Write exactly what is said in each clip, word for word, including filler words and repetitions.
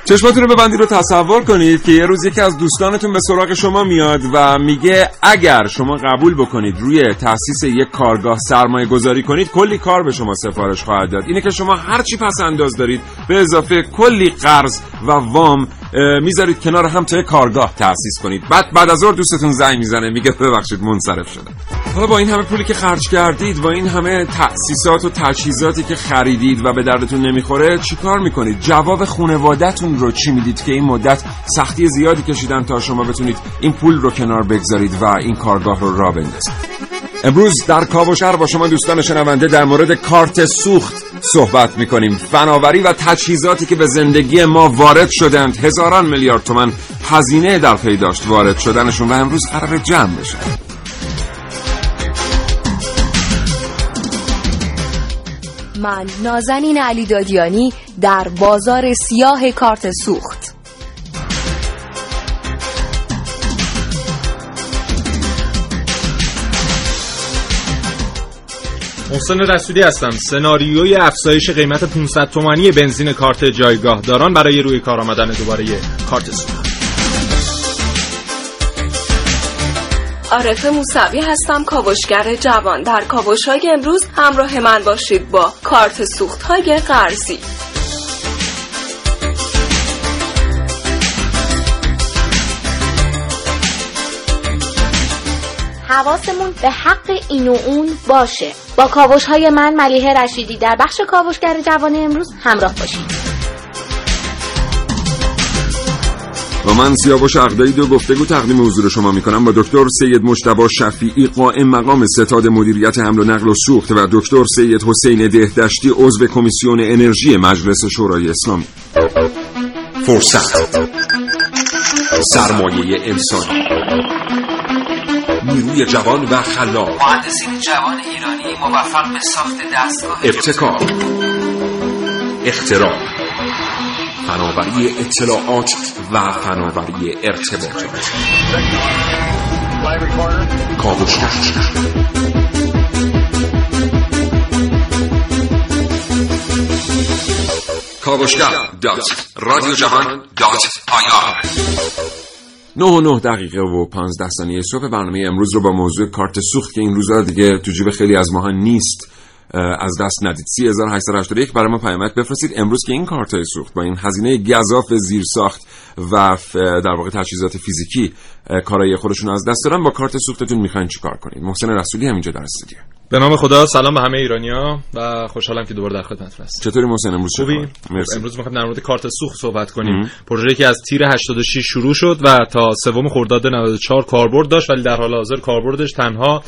چشماتون رو ببندید و تصور کنید که یه روز یکی از دوستانتون به سراغ شما میاد و میگه اگر شما قبول بکنید روی تأسیس یک کارگاه سرمایه گذاری کنید کلی کار به شما سفارش خواهد داد. اینه که شما هر چی پس انداز دارید به اضافه کلی قرض و وام میذارید کنار هم تا یک کارگاه تأسیس کنید. بعد بعد از ظهر دوستتون زنگ میزنه میگه ببخشید منصرف شدم. حالا با این همه پولی که خرج کردید، با این همه تأسیسات و تجهیزاتی که خریدید و به دردتون نمیخوره چیکار میکنید؟ جواب خانواده‌تون رو چی میدید که این مدت سختی زیادی کشیدن تا شما بتونید این پول رو کنار بگذارید و این کارگاه رو راه بندازید؟ امروز در کاوشگر با شما دوستان شنونده در مورد کارت سوخت صحبت میکنیم. فناوری و تجهیزاتی که به زندگی ما وارد شدند، هزاران میلیارد تومان هزینه در پی داشت وارد شدنشون و امروز قرار جمع بشه. من نازنین علی دادیانی در بازار سیاه کارت سوخت. محسن رسولی هستم. سناریوی افزایش قیمت پانصد تومانی بنزین کارت جایگاه داران برای روی کار آمدن دوباره کارت سوخت. عارف موسوی هستم، کاوشگر جوان. در کاوش‌های امروز همراه من باشید با کارت سوخت‌های قرضی. حواسمون به حق این و اون باشه. با کاوش‌های من ملیحه رشیدی در بخش کاوشگر جوان امروز همراه باشید. و من سیاوش عقدایی دو گفتگو تقدیم حضور شما میکنم با دکتر سید مجتبی شفیعی قائم مقام ستاد مدیریت حمل و نقل و سوخت و دکتر سید حسین دهدشتی عضو کمیسیون انرژی مجلس شورای اسلامی. فرصت، سرمایه انسانی، نیروی جوان و خلاق، مهندسین جوان ایرانی موفق به ساخت دستگاه ابتکار، اختراع، فناوری اطلاعات و فناوری ارتباطات. کاوشگر کاوشگر دات رادیو جوان دات آی آر. نه و نه دقیقه و پانزده ثانیه صبح برنامه امروز رو با موضوع کارت سوخت که این روزا دیگه تو جیب خیلی از ماها نیست از دست ندید. سه هزار و هشتصد و هشتاد و یک برای ما پیامک بفرستید. امروز که این کارتای سوخت با این هزینه گزاف زیرساخت و در واقع تجهیزات فیزیکی کارای خودشون از دست دارن، با کارت سوختتون میخواین چیکار کنید؟ محسن رسولی همینجا در استودیو. به نام خدا، سلام به همه ایرانی‌ها و خوشحالم که دوباره در خدمتتون هستم. چطوری محسن امروز؟ خوبی؟ امروز می‌خوایم در مورد کارت سوخت صحبت کنیم. پروژه‌ای که از تیر هشتاد و شش شروع شد و تا سوم خرداد نود و چهار کاربرد داشت، ولی در حال حاضر کاربردش تنها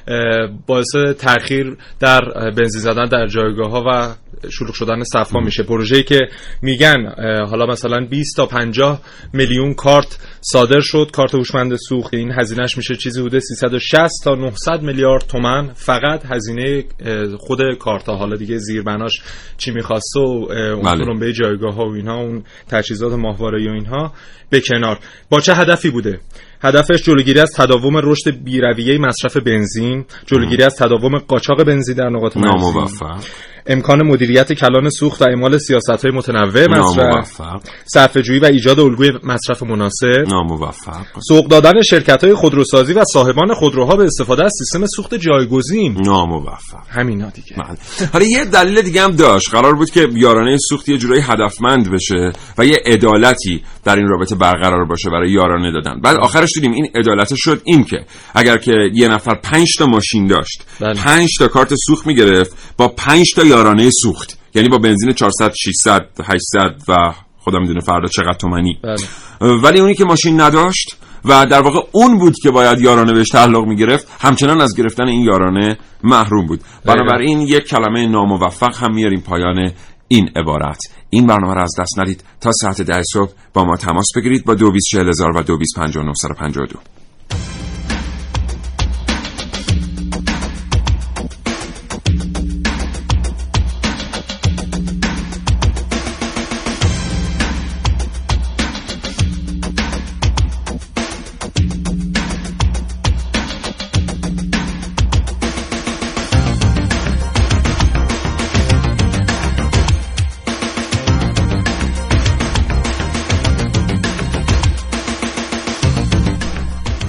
باعث تأخیر در بنزین زدن در جایگاه‌ها و شلوغ شدن صف‌ها میشه. پروژه‌ای که میگن حالا مثلا بیست تا پنجاه میلیون کارت صادر شد، کارت هوشمند سوخت، این هزینه‌اش میشه چیزی حدود سیصد و شصت تا نهصد میلیارد تومان فقط هزینه خود کارت‌ها. حالا دیگه زیربناش چی می‌خواسته و اون ترمبه جایگاه‌ها و اینها، اون تجهیزات ماهواره‌ای و اینها به کنار. با چه هدفی بوده؟ هدفش جلوگیری از تداوم رشد بی‌رویه مصرف بنزین، جلوگیری از تداوم قاچاق بنزین در نقاط مرزی، امکان مدیریت کلان سوخت و اعمال سیاست‌های متنوع مصرف، صرفه‌جویی و ایجاد الگوی مصرف مناسب، ناموفق، سوق دادن شرکت‌های خودروسازی و صاحبان خودروها به استفاده از سیستم سوخت جایگزین، ناموفق. همینا دیگه. حالا یه دلیل دیگه هم داشت، قرار بود که یارانه سوخت یه جورایی هدفمند بشه و یه عدالتی در این رابطه برقرار باشه برای یارانه دادن. بعد آخرش دیدیم این عدالت شد این که اگر که یه نفر پنج تا ماشین داشت، پنج تا کارت سوخت میگرفت با پنج تا یارانه سوخت، یعنی با بنزین چهارصد، ششصد، هشتصد و خدا میدونه فردا چقدر تومانی. ولی اونی که ماشین نداشت و در واقع اون بود که باید یارانه بهش تعلق میگرفت، همچنان از گرفتن این یارانه محروم بود. بنابراین یک کلمه ناموفق هم میاریم پایان این عبارت. این برنامه را از دست ندید. تا ساعت ده صبح با ما تماس بگیرید با دو بیست چهل هزار و دو بیست پنجاه و نه پنجاه و دو.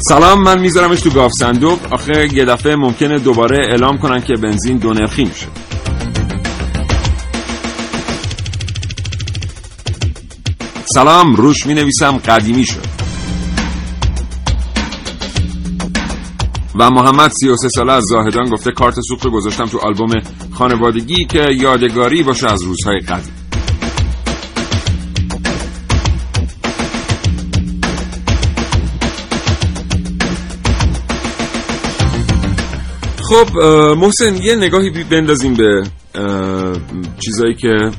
سلام، من میذارمش تو گاف صندوق. آخه یه دفعه ممکنه دوباره اعلام کنن که بنزین دو نرخی میشه. سلام، روش می نویسم قدیمی شد. و محمد سی و سه ساله از زاهدان گفته کارت سوخت رو گذاشتم تو آلبوم خانوادگی که یادگاری باشه از روزهای قدیم. خب محسن، یه نگاهی بندازیم به چیزایی که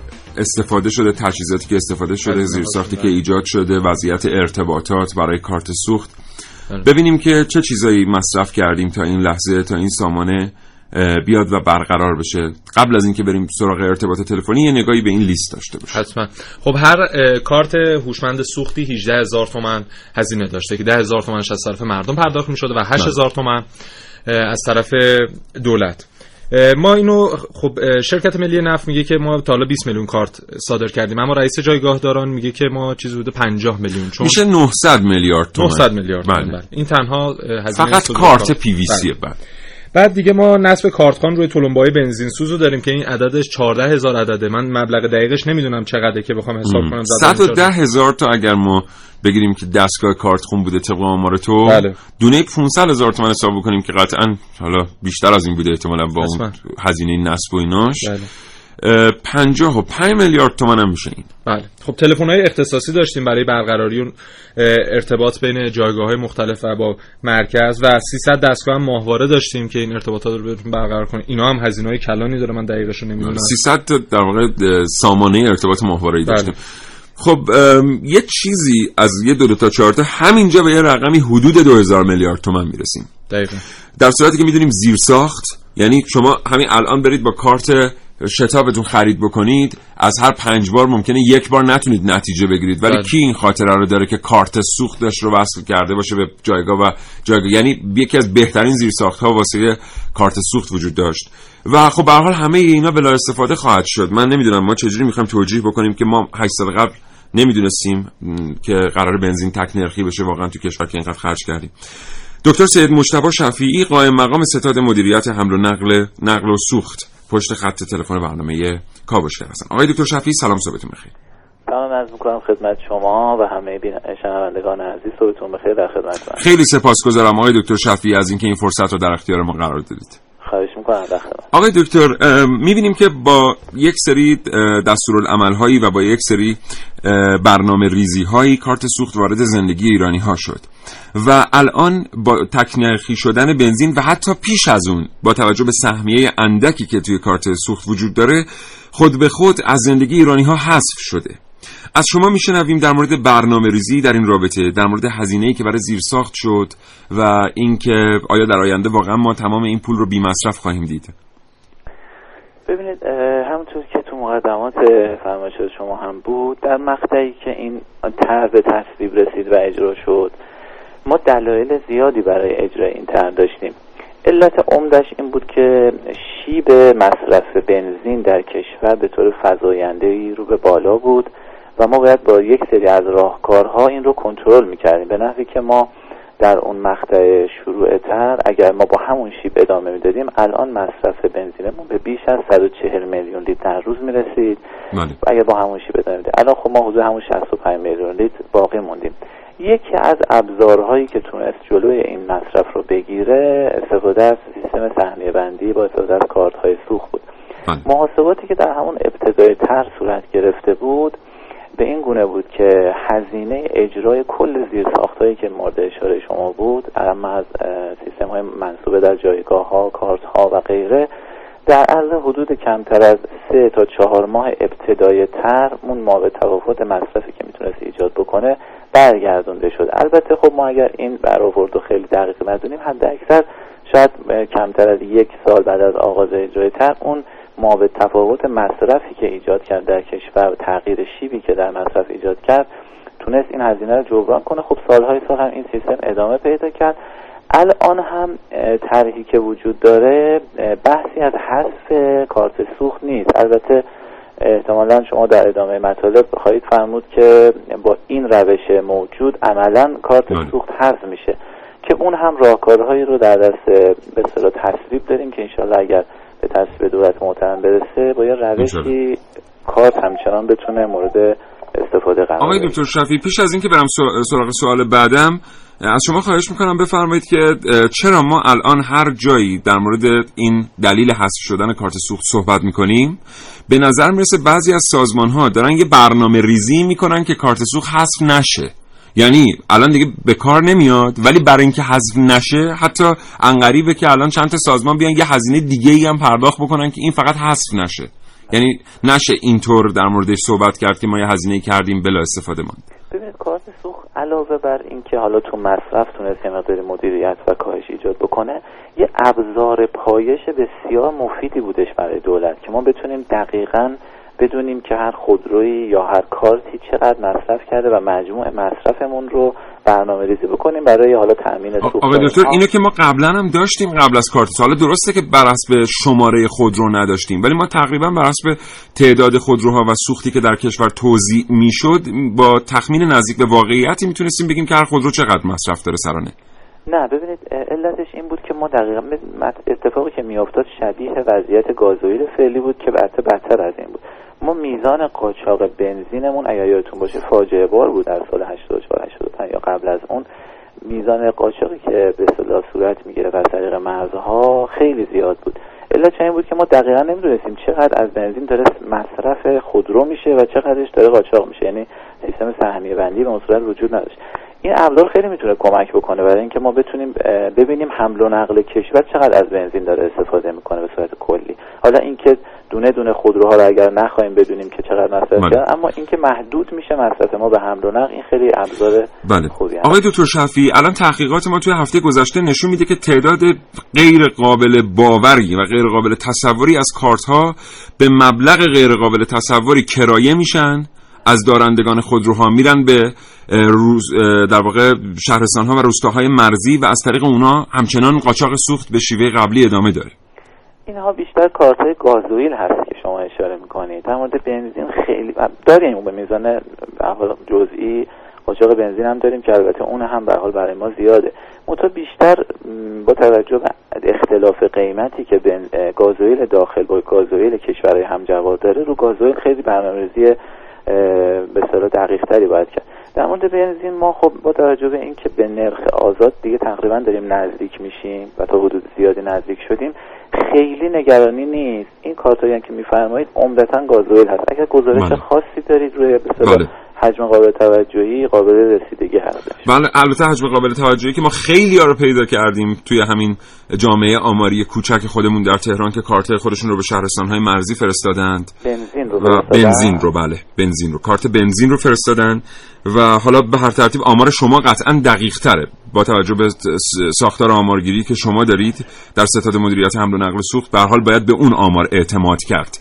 استفاده شده، تجهیزاتی که استفاده شده، زیرساختی که ایجاد شده، وضعیت ارتباطات برای کارت سوخت. ببینیم که چه چیزایی مصرف کردیم تا این لحظه، تا این سامانه بیاد و برقرار بشه. قبل از اینکه بریم سراغ ارتباط تلفنی یه نگاهی به این لیست داشته باشیم. حتما. خب هر کارت هوشمند سوختی هجده هزار تومان هزینه داشته که ده هزار تومانش از طرف مردم پرداخت می‌شده و هشت هزار تومان از طرف دولت. ما اینو خب شرکت ملی نفت میگه که ما تا حالا بیست میلیون کارت صادر کردیم، اما رئیس جایگاهداران میگه که ما چیزی حدود پنجاه میلیون، چون میشه نهصد میلیارد تومان. نهصد میلیارد تومان. بله. این تنها هزینه فقط کارت پی وی سی. بله. بعد دیگه ما نصب کارتخوان روی تلمبه‌های بنزین سوزو داریم که این عددش چهارده هزار عدده. من مبلغ دقیقش نمیدونم چقدره که بخوام حساب کنم. صد و ده هزار تا اگر ما بگیریم که دستگاه کارتخوان بوده طبق آمار تو، بله. دونه پانصد هزار تومان حساب بکنیم که قطعاً حالا بیشتر از این بوده احتمالاً با اون هزینه نصب و ایناش. بله. پنجاه و پنج میلیارد تومان هم میشه این. بله. خب تلفن‌های اختصاصی داشتیم برای برقراری و ارتباط بین جایگاه‌های مختلف و با مرکز و سیصد دستگاه هم ماهواره داشتیم که این ارتباطات رو بتونیم برقرار کنیم. اینا هم هزینه‌های کلانی داره، من دقیقش رو نمیدونم. سیصد در واقع سامانه ارتباط ماهواره‌ای داشتیم. بله. خب یه چیزی از یه دو, دو تا چهار تا همینجا به یه رقمی حدود دو هزار میلیارد تومان میرسیم. دقیقاً. در صورتی که میدونیم زیرساخت، یعنی شما همین الان برید با کارت شتابتون خرید بکنید، از هر پنج بار ممکنه یک بار نتونید نتیجه بگیرید، ولی کی این خاطره رو داره که کارت سوختش رو وصل کرده باشه به جایگاه و جایگاه، یعنی یکی از بهترین زیرساخت‌ها واسه کارت سوخت وجود داشت و خب به هر حال همه اینا بلا استفاده خواهد شد. من نمیدونم ما چجوری میخوایم توجیه بکنیم که ما هشت سال قبل نمیدونستیم که قرار بنزین تک نرخی بشه واقعا تو کشور که اینقدر خرج کردیم. دکتر سید مجتبی شفیعی، قائم مقام ستاد مدیریت حمل و نقل نقل و سوخت، پشت خط تلفن برنامه کاوشگر هستن. آقای دکتر شفیعی سلام، صبحتون بخیر. سلام عرض می‌کنم خدمت شما و همه شنوندگان عزیز، صبحتون بخیر. در خدمتتونم. خیلی سپاسگزارم آقای دکتر شفیعی از اینکه این فرصت رو در اختیار ما قرار دادید. خواهش می‌کنم. در خدمت. آقای دکتر، می‌بینیم که با یک سری دستورالعمل‌هایی و با یک سری برنامه‌ریزی‌هایی کارت سوخت وارد زندگی ایرانی‌ها شد و الان با تکنرخی شدن بنزین و حتی پیش از اون با توجه به سهمیه اندکی که توی کارت سوخت وجود داره خود به خود از زندگی ایرانی‌ها حذف شده. از شما میشنویم در مورد برنامه‌ریزی در این رابطه، در مورد هزینه‌ای که برای زیرساخت شد و اینکه آیا در آینده واقعا ما تمام این پول رو بی‌مصرف خواهیم دید. ببینید، همونطور که تو مقدمات فرمایش شما هم بود، در مقطعی که این طرح به تصویب رسید و اجرا شد، ما دلایل زیادی برای اجرای این طرح داشتیم. علت عمدش این بود که شیب مصرف بنزین در کشور به طور فزاینده‌ای رو به بالا بود و ما باید با یک سری از راهکارها این رو کنترل می‌کردیم، به نحوی که ما در اون مقطع شروع طرح اگر ما با همون شیب ادامه میدادیم الان مصرف بنزینمون به بیش از صد و چهل میلیون لیتر در روز میرسید. اگر با همون شیب ادامه میدادیم الان خب ما حدود همون شصت و پنج میلیون لیتر باقی موندیم. یکی از ابزارهایی که تونست جلوی این مصرف رو بگیره استفاده از سیستم سهمیه بندی با استفاده از کارت‌های سوخت بود. محاسباتی که در همون ابتدای طرح صورت گرفته بود به این گونه بود که هزینه اجرای کل زیرساختایی که مورد اشاره شما بود، اما از سیستم‌های منصوبه در جایگاه‌ها، کارت‌ها و غیره، در عرض حدود کمتر از سه تا چهار ماه ابتدای طرح اون ما به تفاوت مصرفی که میتونست ایجاد بکنه برگردونده شد. البته خب ما اگر این برآورد رو خیلی دقیق ندونیم، حد اکثر شاید کمتر از یک سال بعد از آغاز اجرای طرح اون ما به تفاوت مصرفی که ایجاد کرد در کشور و تغییر شیبی که در مصرف ایجاد کرد تونست این هزینه رو جبران کنه. خب سالهای سال هم این سیستم ادامه پیدا کرد. الان هم طرحی که وجود داره بحثی از حذف کارت سوخت نیست. البته احتمالاً شما در ادامه مطالب خواهید فرمود که با این روش موجود عملاً کارت سوخت حذف میشه. که اون هم راهکارهایی رو در دست به اصطلاح تصویب داریم که انشالله اگر به تصویب دولت محترم برسه با یه روشی کار همچنان بتونه مورد استفاده قرار بگیره. آقای دکتر شفیعی، پیش از این که برم سراغ سوال بعدم، از شما خواهش میکنم بفرمایید که چرا ما الان هر جایی در مورد این دلیل حذف شدن کارت سوخت صحبت میکنیم به نظر میرسه بعضی از سازمان ها دارن یه برنامه ریزی میکنن که کارت سوخت حذف نشه. یعنی الان دیگه به کار نمیاد، ولی برای اینکه حذف نشه حتی انقریبه که الان چند تا سازمان بیان یه هزینه دیگه ای هم پرداخت بکنن که این فقط حذف نشه. یعنی نشه اینطور در موردش صحبت کرد که ما یه هزینه کردیم بلا استفاده ماند. ببینید کارت سوخت علاوه بر اینکه حالا تو مصرف تونست یه مقدار مدیریت و کاهش ایجاد بکنه، یه ابزار پایش بسیار مفیدی بودش برای دولت که ما بتونیم دقیقاً بدونیم که هر خودرویی یا هر کارتی چقدر مصرف کرده و مجموع مصرفمون رو برنامه ریزی بکنیم برای حالا تامین سوخت. آقای دکتر اینو که ما قبلا هم داشتیم قبل از کارت. حالا درسته که بر حسب شماره خودرو نداشتیم، ولی ما تقریبا بر حسب تعداد خودروها و سوختی که در کشور توزیع میشد با تخمین نزدیک به واقعیتی میتونستیم بگیم که هر خودرو چقدر مصرف داره سرانه. نه ببینید علتش این بود که ما دقیقاً اتفاقی که میافتاد شبیه وضعیت گازوئیل فعلی بود که البته بدتر از این بود. ما میزان قاچاق بنزینمون اگر یادتون باشه فاجعه بار بود در سال هشتاد و چهار هشتاد و پنج یا قبل از اون. میزان قاچاقی که به اصطلاح صورت میگیره از طریق مرزها خیلی زیاد بود. علت این بود که ما دقیقاً نمیدونستیم چقدر از بنزین داره مصرف خودرو میشه و چقدرش داره قاچاق میشه، یعنی سیستم سهمیه بندی به اون صورت وجود نداشت. این ابزار خیلی میتونه کمک بکنه برای اینکه ما بتونیم ببینیم حمل و نقل کشور چقدر از بنزین داره استفاده میکنه به صورت کلی. حالا اینکه دونه دونه خودروها رو اگر نخوایم بدونیم که چقدر مصرف کرد، اما اینکه محدود میشه مصرف ما به حمل و نقل، این خیلی ابزار بله. خوبی هست. آقای دکتر شفیعی، الان تحقیقات ما توی هفته گذشته نشون میده که تعداد غیر قابل باوری و غیر قابل تصوری از کارت ها به مبلغ غیر قابل تصوری کرایه میشن، از دارندگان خودروها میرن به روز در واقع شهرستان‌ها و روستاهای مرزی و از طریق اونها همچنان قاچاق سوخت به شیوه قبلی ادامه داره. اینها بیشتر کارت‌های گازوئیل هست که شما اشاره می‌کنید. در مورد بنزین خیلی داریم به میزان احوال جزئی قاچاق بنزین هم داریم که البته اون هم به حال برای ما زیاده. منتها بیشتر با توجه به اختلاف قیمتی که بین گازوئیل داخل با گازوئیل کشورهای همجوار داره، رو گازوئیل خیلی برنامه‌ریزی به اصطلاح دقیق‌تری باید کرد. در مورد بنزین ما خب با توجه به اینکه به نرخ آزاد دیگه تقریبا داریم نزدیک میشیم و تا حدود زیادی نزدیک شدیم، خیلی نگرانی نیست. این کارتایی که میفرمایید عمدتاً گازوئیل هست. اگر گزارش خاصی دارید روی به اصطلاح حجم قابل توجهی قابل رسیدگی هست. بله البته حجم قابل توجهی که ما خیلی ها رو پیدا کردیم توی همین جامعه آماری کوچک خودمون در تهران که کارت خودشون رو به شهرستان‌های مرزی فرستادند. بنزین رو و بنزین رو بله بنزین رو کارت بنزین رو فرستادن و حالا به هر ترتیب آمار شما قطعاً دقیق تره با توجه به ساختار آمارگیری که شما دارید در ستاد مدیریت حمل و نقل سوخت. به هر حال باید به اون آمار اعتماد کرد،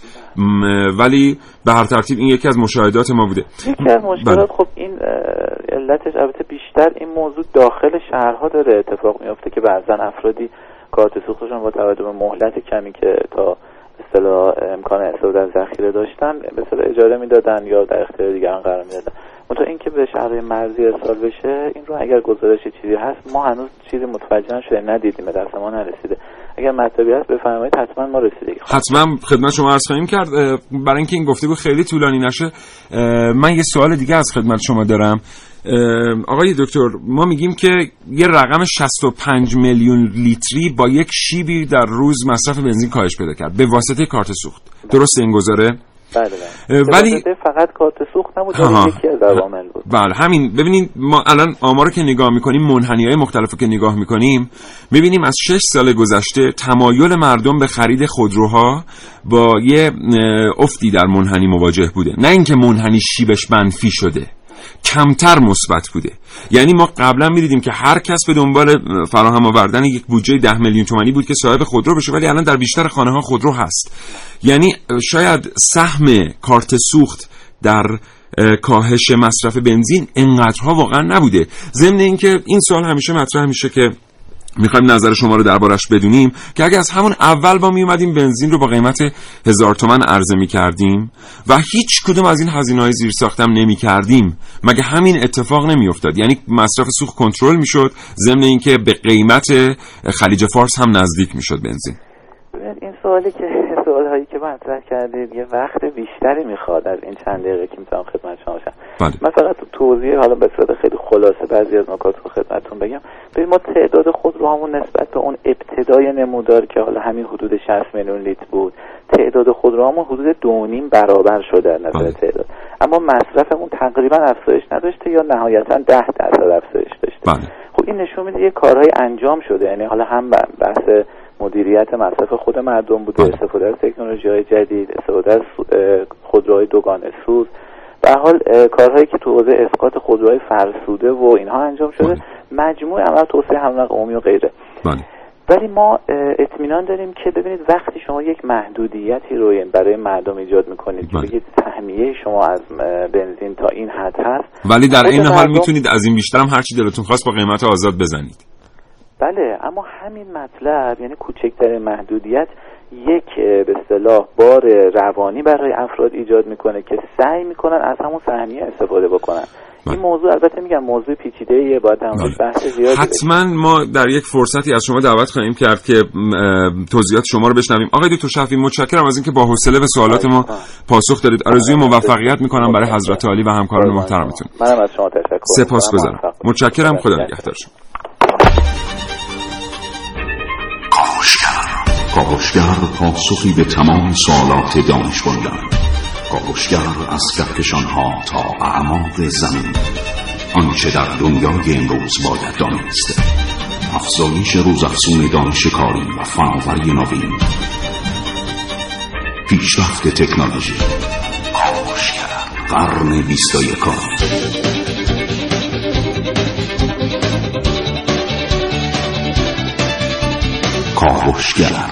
ولی به هر ترتیب این یکی از مشاهدات ما بوده. یکی از مشکلات خب این علتش البته بیشتر این موضوع داخل شهرها داره اتفاق میفته که بعضا افرادی کارت سوختشون با توجه به مهلت کمی که تا اصطلاح امکان استفاده از ذخیره داشتن به اصطلاح اجاره میدادن یا در اختیار دیگران قرار میدادن. منتها اینکه به شهرهای مرزی ارسال بشه، این رو اگر گزارش چیزی هست ما هنوز چیزی متوجه نشدیم، ندیدیم، به دست ما نرسیده. اگر مطلبی هست بفرمایید حتما ما رسیدگی حتما خدمت شما عرض خواهیم کرد. برای اینکه این گفتگو خیلی طولانی نشه من یه سوال دیگه از خدمت شما دارم. آقای دکتر، ما میگیم که یه رقم شصت و پنج میلیون لیتری با یک شیبی در روز مصرف بنزین کاهش پیدا کرد به واسطه کارت سوخت. درسته این گزاره؟ بله بله. ولی فقط کارت سوخت نبود، یکی از عوامل بود. بله همین. ببینید ما الان آمارو که نگاه میکنیم، منحنی‌های مختلفو که نگاه میکنیم، میبینیم از شش سال گذشته تمایل مردم به خرید خودروها با یه افتی در منحنی مواجه بوده. نه اینکه منحنی شیبش منفی شده، کمتر مثبت بوده. یعنی ما قبلا می‌دیدیم که هر کس به دنبال فراهم آوردن یک بودجه ده میلیون تومانی بود که صاحب خودرو بشه، ولی الان در بیشتر خانه‌ها خودرو هست. یعنی شاید سهم کارت سوخت در کاهش مصرف بنزین انقدرها واقعا نبوده. ضمن اینکه این سوال همیشه مطرح میشه که میخوایم نظر شما رو دربارش بدونیم که اگه از همون اول با میومدیم بنزین رو با قیمت هزار تومان عرضه میکردیم و هیچ کدوم از این هزینه‌های زیرساختم نمیکردیم، مگه همین اتفاق نمیافتاد؟ یعنی مصرف سوخت کنترل میشد، ضمن اینکه به قیمت خلیج فارس هم نزدیک میشد بنزین. این سوالی که سوال‌هایی که مطرح کردید یه وقت بیشتری میخواد از این چند دقیقه که میتونم خدمت شما باشم. من فقط توضیح حالا به صورت خیلی خلاصه بعضی از نکات رو خدمتتون بگم. ببین ما تعداد خودروهامون نسبت به اون ابتدای نمودار که حالا همین حدود شصت میلیون لیتر بود، تعداد خودروهامون حدود دو و نیم برابر شده از نظر تعداد، اما مصرفمون تقریبا افزایش نداشته یا نهایتا ده درصد افزایش داشته. بله. خب این نشون میده یه کارهای انجام شده، یعنی حالا هم بحث مدیریت مصرف خود مردم بوده، استفاده از تکنولوژی‌های جدید، استفاده از خودروهای دوگانه سوز، به هر حال کارهایی که تو حوزه اسقاط خودروهای فرسوده و اینها انجام شده، مجموع عمل توسعه حمل و نقل عمومی و غیره. بله. ولی ما اطمینان داریم که ببینید وقتی شما یک محدودیتی رو برای مردم ایجاد میکنید که بگید تهمیه شما از بنزین تا این حد هست، ولی در این حال میتونید از این بیشتر هم هر چی دلتون خواست با قیمت آزاد بزنید. بله، اما همین مطلب یعنی کوچکترین محدودیت یک به اصطلاح بار روانی برای افراد ایجاد میکنه که سعی میکنن از همون سهمیه استفاده بکنن. بله. این موضوع البته میگم موضوع پیچیده‌ایه، باید هم بحث زیادی حتما ما در یک فرصتی از شما دعوت خواهیم کرد که توضیحات شما رو بشنویم. آقای دکتر شفیع متشکرم از اینکه با حوصله به سوالات ما پاسخ دادید. آرزوی موفقیت میکنم برای حضرت عالی و همکاران محترمتون. منم از شما تشکر. سپاسگزارم. متشکرم. خدا نگهدار شما. کاوشگر پاسخی به تمام سوالات دانش بندان. کاوشگر از کهکشان‌ها تا اعماق زمین، آنچه در دنیای امروز باید دانست. افزایش روزافزون دانش کاری و فناوری نوین، پیشرفت تکنولوژی. کاوشگر قرن بیست و یکم. کاوشگر.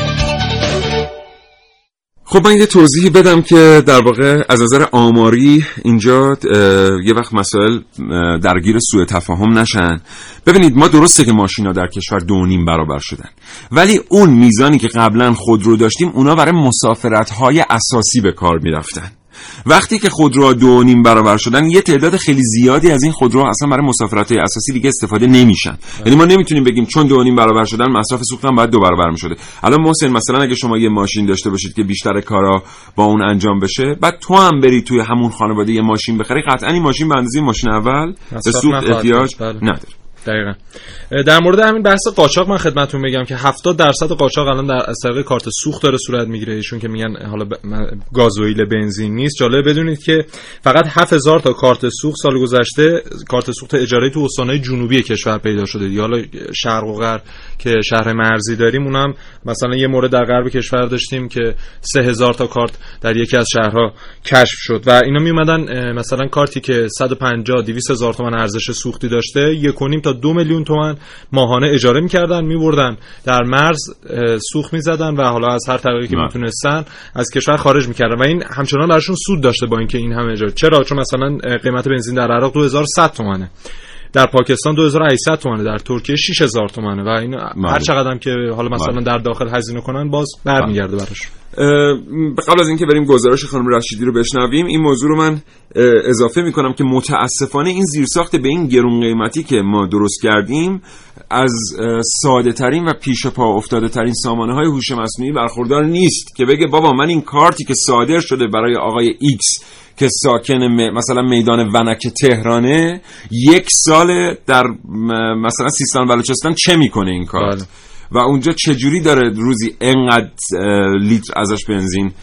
خب من یه توضیحی بدم که در واقع از نظر آماری اینجا یه وقت مسائل درگیر سوء تفاهم نشن. ببینید ما درسته که ماشینا در کشور دو و نیم برابر شدن، ولی اون میزانی که قبلا خودرو داشتیم اونا برای مسافرت‌های اساسی به کار میرفتن. وقتی که خودروها دو و نیم برابر شدن، یه تعداد خیلی زیادی از این خودروها اصلا برای مسافرت‌های اساسی دیگه استفاده نمیشن. یعنی ما نمیتونیم بگیم چون دو و نیم برابر شدن مصرف سوخت هم باید دو برابر میشده. الان محسن مثلا اگه شما یه ماشین داشته باشید که بیشتر کارا با اون انجام بشه، بعد تو هم بری توی همون خانواده یه ماشین بخری، قطعاً این ماشین به اندازه ماشین اول به سوخت احتیاج نداره. دقیقاً. در مورد همین بحث قاچاق من خدمتتون بگم که هفتاد درصد قاچاق الان در از طریق کارت سوخت داره صورت میگیره. ایشون که میگن حالا ب... گازوئیل بنزین نیست. جالب بدونید که فقط هفت هزار تا کارت سوخت سال گذشته کارت سوخت اجاره تو استان‌های جنوبی کشور پیدا شده. یا حالا شرق و غرب که شهر مرزی داریم، اونم مثلا یه مورد در غرب کشور داشتیم که سه هزار تا کارت در یکی از شهرها کشف شد و اینا می اومدن مثلا کارتی که صد و پنجاه دویست هزار تومان ارزش سوختی داشته، یک و نیم تا دو میلیون تومان ماهانه اجاره می‌کردن، می‌بردن در مرز سوخت می‌زدن و حالا از هر طریقی که می‌تونستن از کشور خارج می‌کردن و این همچنان براشون سود داشته با اینکه این همه اجاره. چرا؟ چون مثلا قیمت بنزین در عراق دو هزار و صد تومانه، در پاکستان دو هزار و هشتصد تومانه، در ترکیه شش هزار تومانه و این هر چقدر هم که حالا مثلا در داخل هزینه کنن باز برمیگرده براش. قبل از اینکه بریم گزارش خانم رشیدی رو بشنویم، این موضوع رو من اضافه میکنم که متاسفانه این زیرساخت به این گرون قیمتی که ما درست کردیم از ساده ترین و پیش پا افتاده ترین سامانه های هوش مصنوعی برخوردار نیست که بگه بابا من این کارتی که صادر شده برای آقای ایکس که ساکن مثلا میدان ونک تهرانه یک سال در مثلا سیستان بلوچستان چه میکنه این کارت بله. و اونجا چجوری داره روزی انقدر لیتر ازش بنزین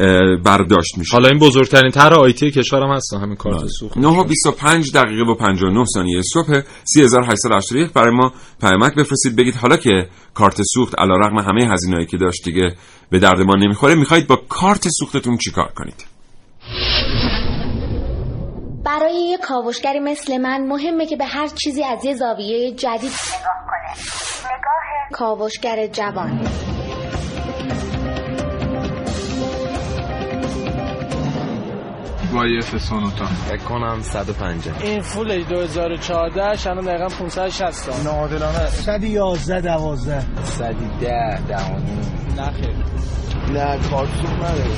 برداشت میشه. حالا این بزرگترین طرح آیتی کشورم هست همین کارت سوخت. نه و بیست و پنج دقیقه و پنجاه و نه ثانیه صبح سه هزار و هشتصد و هشتاد و یک برای ما پیامک بفرستید، بگید حالا که کارت سوخت علیرغم همه هزینه‌ای که داشت دیگه به درد ما نمیخوره، میخواید با کارت سوختتون چیکار کنید؟ برای یک کاوشگری مثل من مهمه که به هر چیزی از یه زاویه جدید نگاه کنه. نگاه کاوشگر جوان. وای اف سونوتا فکر کنم صد و پنجاه. این فول دو هزار و چهارده الان دقیقاً پانصد و شصت تا. ناعادلانه. صد و یازده دوازده. صد و ده ده و نیم. نه خیر. نه کارت سوخت نداره.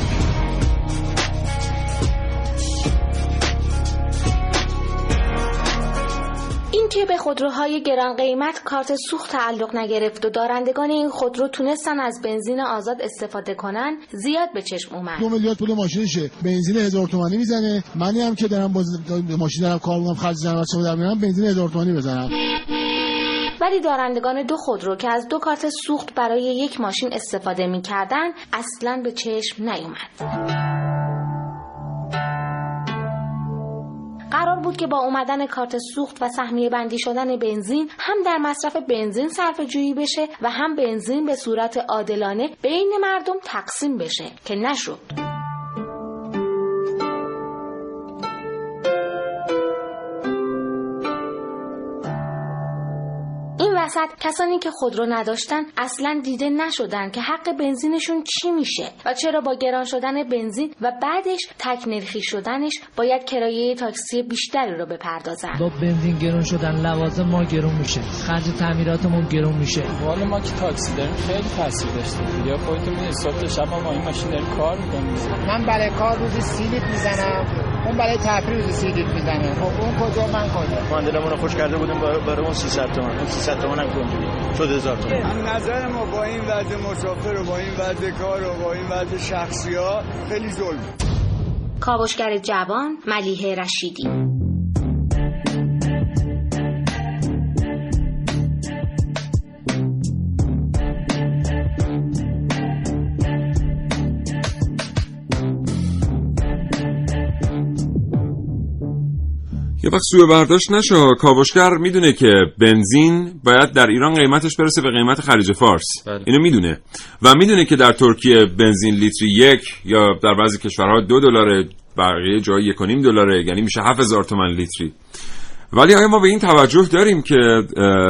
اینکه به خودروهای گران قیمت کارت سوخت تعلق نگرفت و دارندگان این خودرو تونستن از بنزین آزاد استفاده کنن زیاد به چشم اومد. دو میلیارد پول ماشینشه، بنزین هزار تومانی میزنه. منی هم که دارم باز ماشین دارم کار میکنم خرج زنم واسه در میارم بنزین هزار تومانی بزنم. ولی دارندگان دو خودرو که از دو کارت سوخت برای یک ماشین استفاده میکردن اصلاً به چشم نیومد. قرار بود که با اومدن کارت سوخت و سهمیه بندی شدن بنزین هم در مصرف بنزین صرفه جویی بشه و هم بنزین به صورت عادلانه بین مردم تقسیم بشه که نشد. این وسط کسانی که خودرو نداشتن اصلا دیده نشدن که حق بنزینشون چی میشه و چرا با گران شدن بنزین و بعدش تک نرخی شدنش باید کرایه تاکسی بیشتری رو بپردازن. با بنزین گران شدن لوازم ما گران میشه، خرج تعمیراتمون گران میشه. والا ما که تاکسی داریم خیلی تاثیر داشته. دیگه خودتون میدونید صبح تا شب ما این ماشین داریم کار میکنیم. من برای کار روزی سی لیتر میزنم، اون برای تفریح روزی سی لیتر میزنه. خب اون کجا من کجا؟ ما دلمون رو خوش کرده بودیم برای اون سیصد تومن. سیصد تومن هم کنجوری شد هزار تومن. من نظر ما با این وضع مسافر و با این وضع کار و با این وضع شخصی ها خیلی ظلم. کاوشگر جوان ملیحه رشیدی. یه وقت سوء برداشت نشه، کاوشگر میدونه که بنزین باید در ایران قیمتش برسه به قیمت خلیج فارس. بله. اینو میدونه و میدونه که در ترکیه بنزین لیتری یک یا در بعضی کشورها دو دلاره، بقیه جای یک و نیم دلاره، یعنی میشه هفت هزار تومان لیتری. ولی آیا ما به این توجه داریم که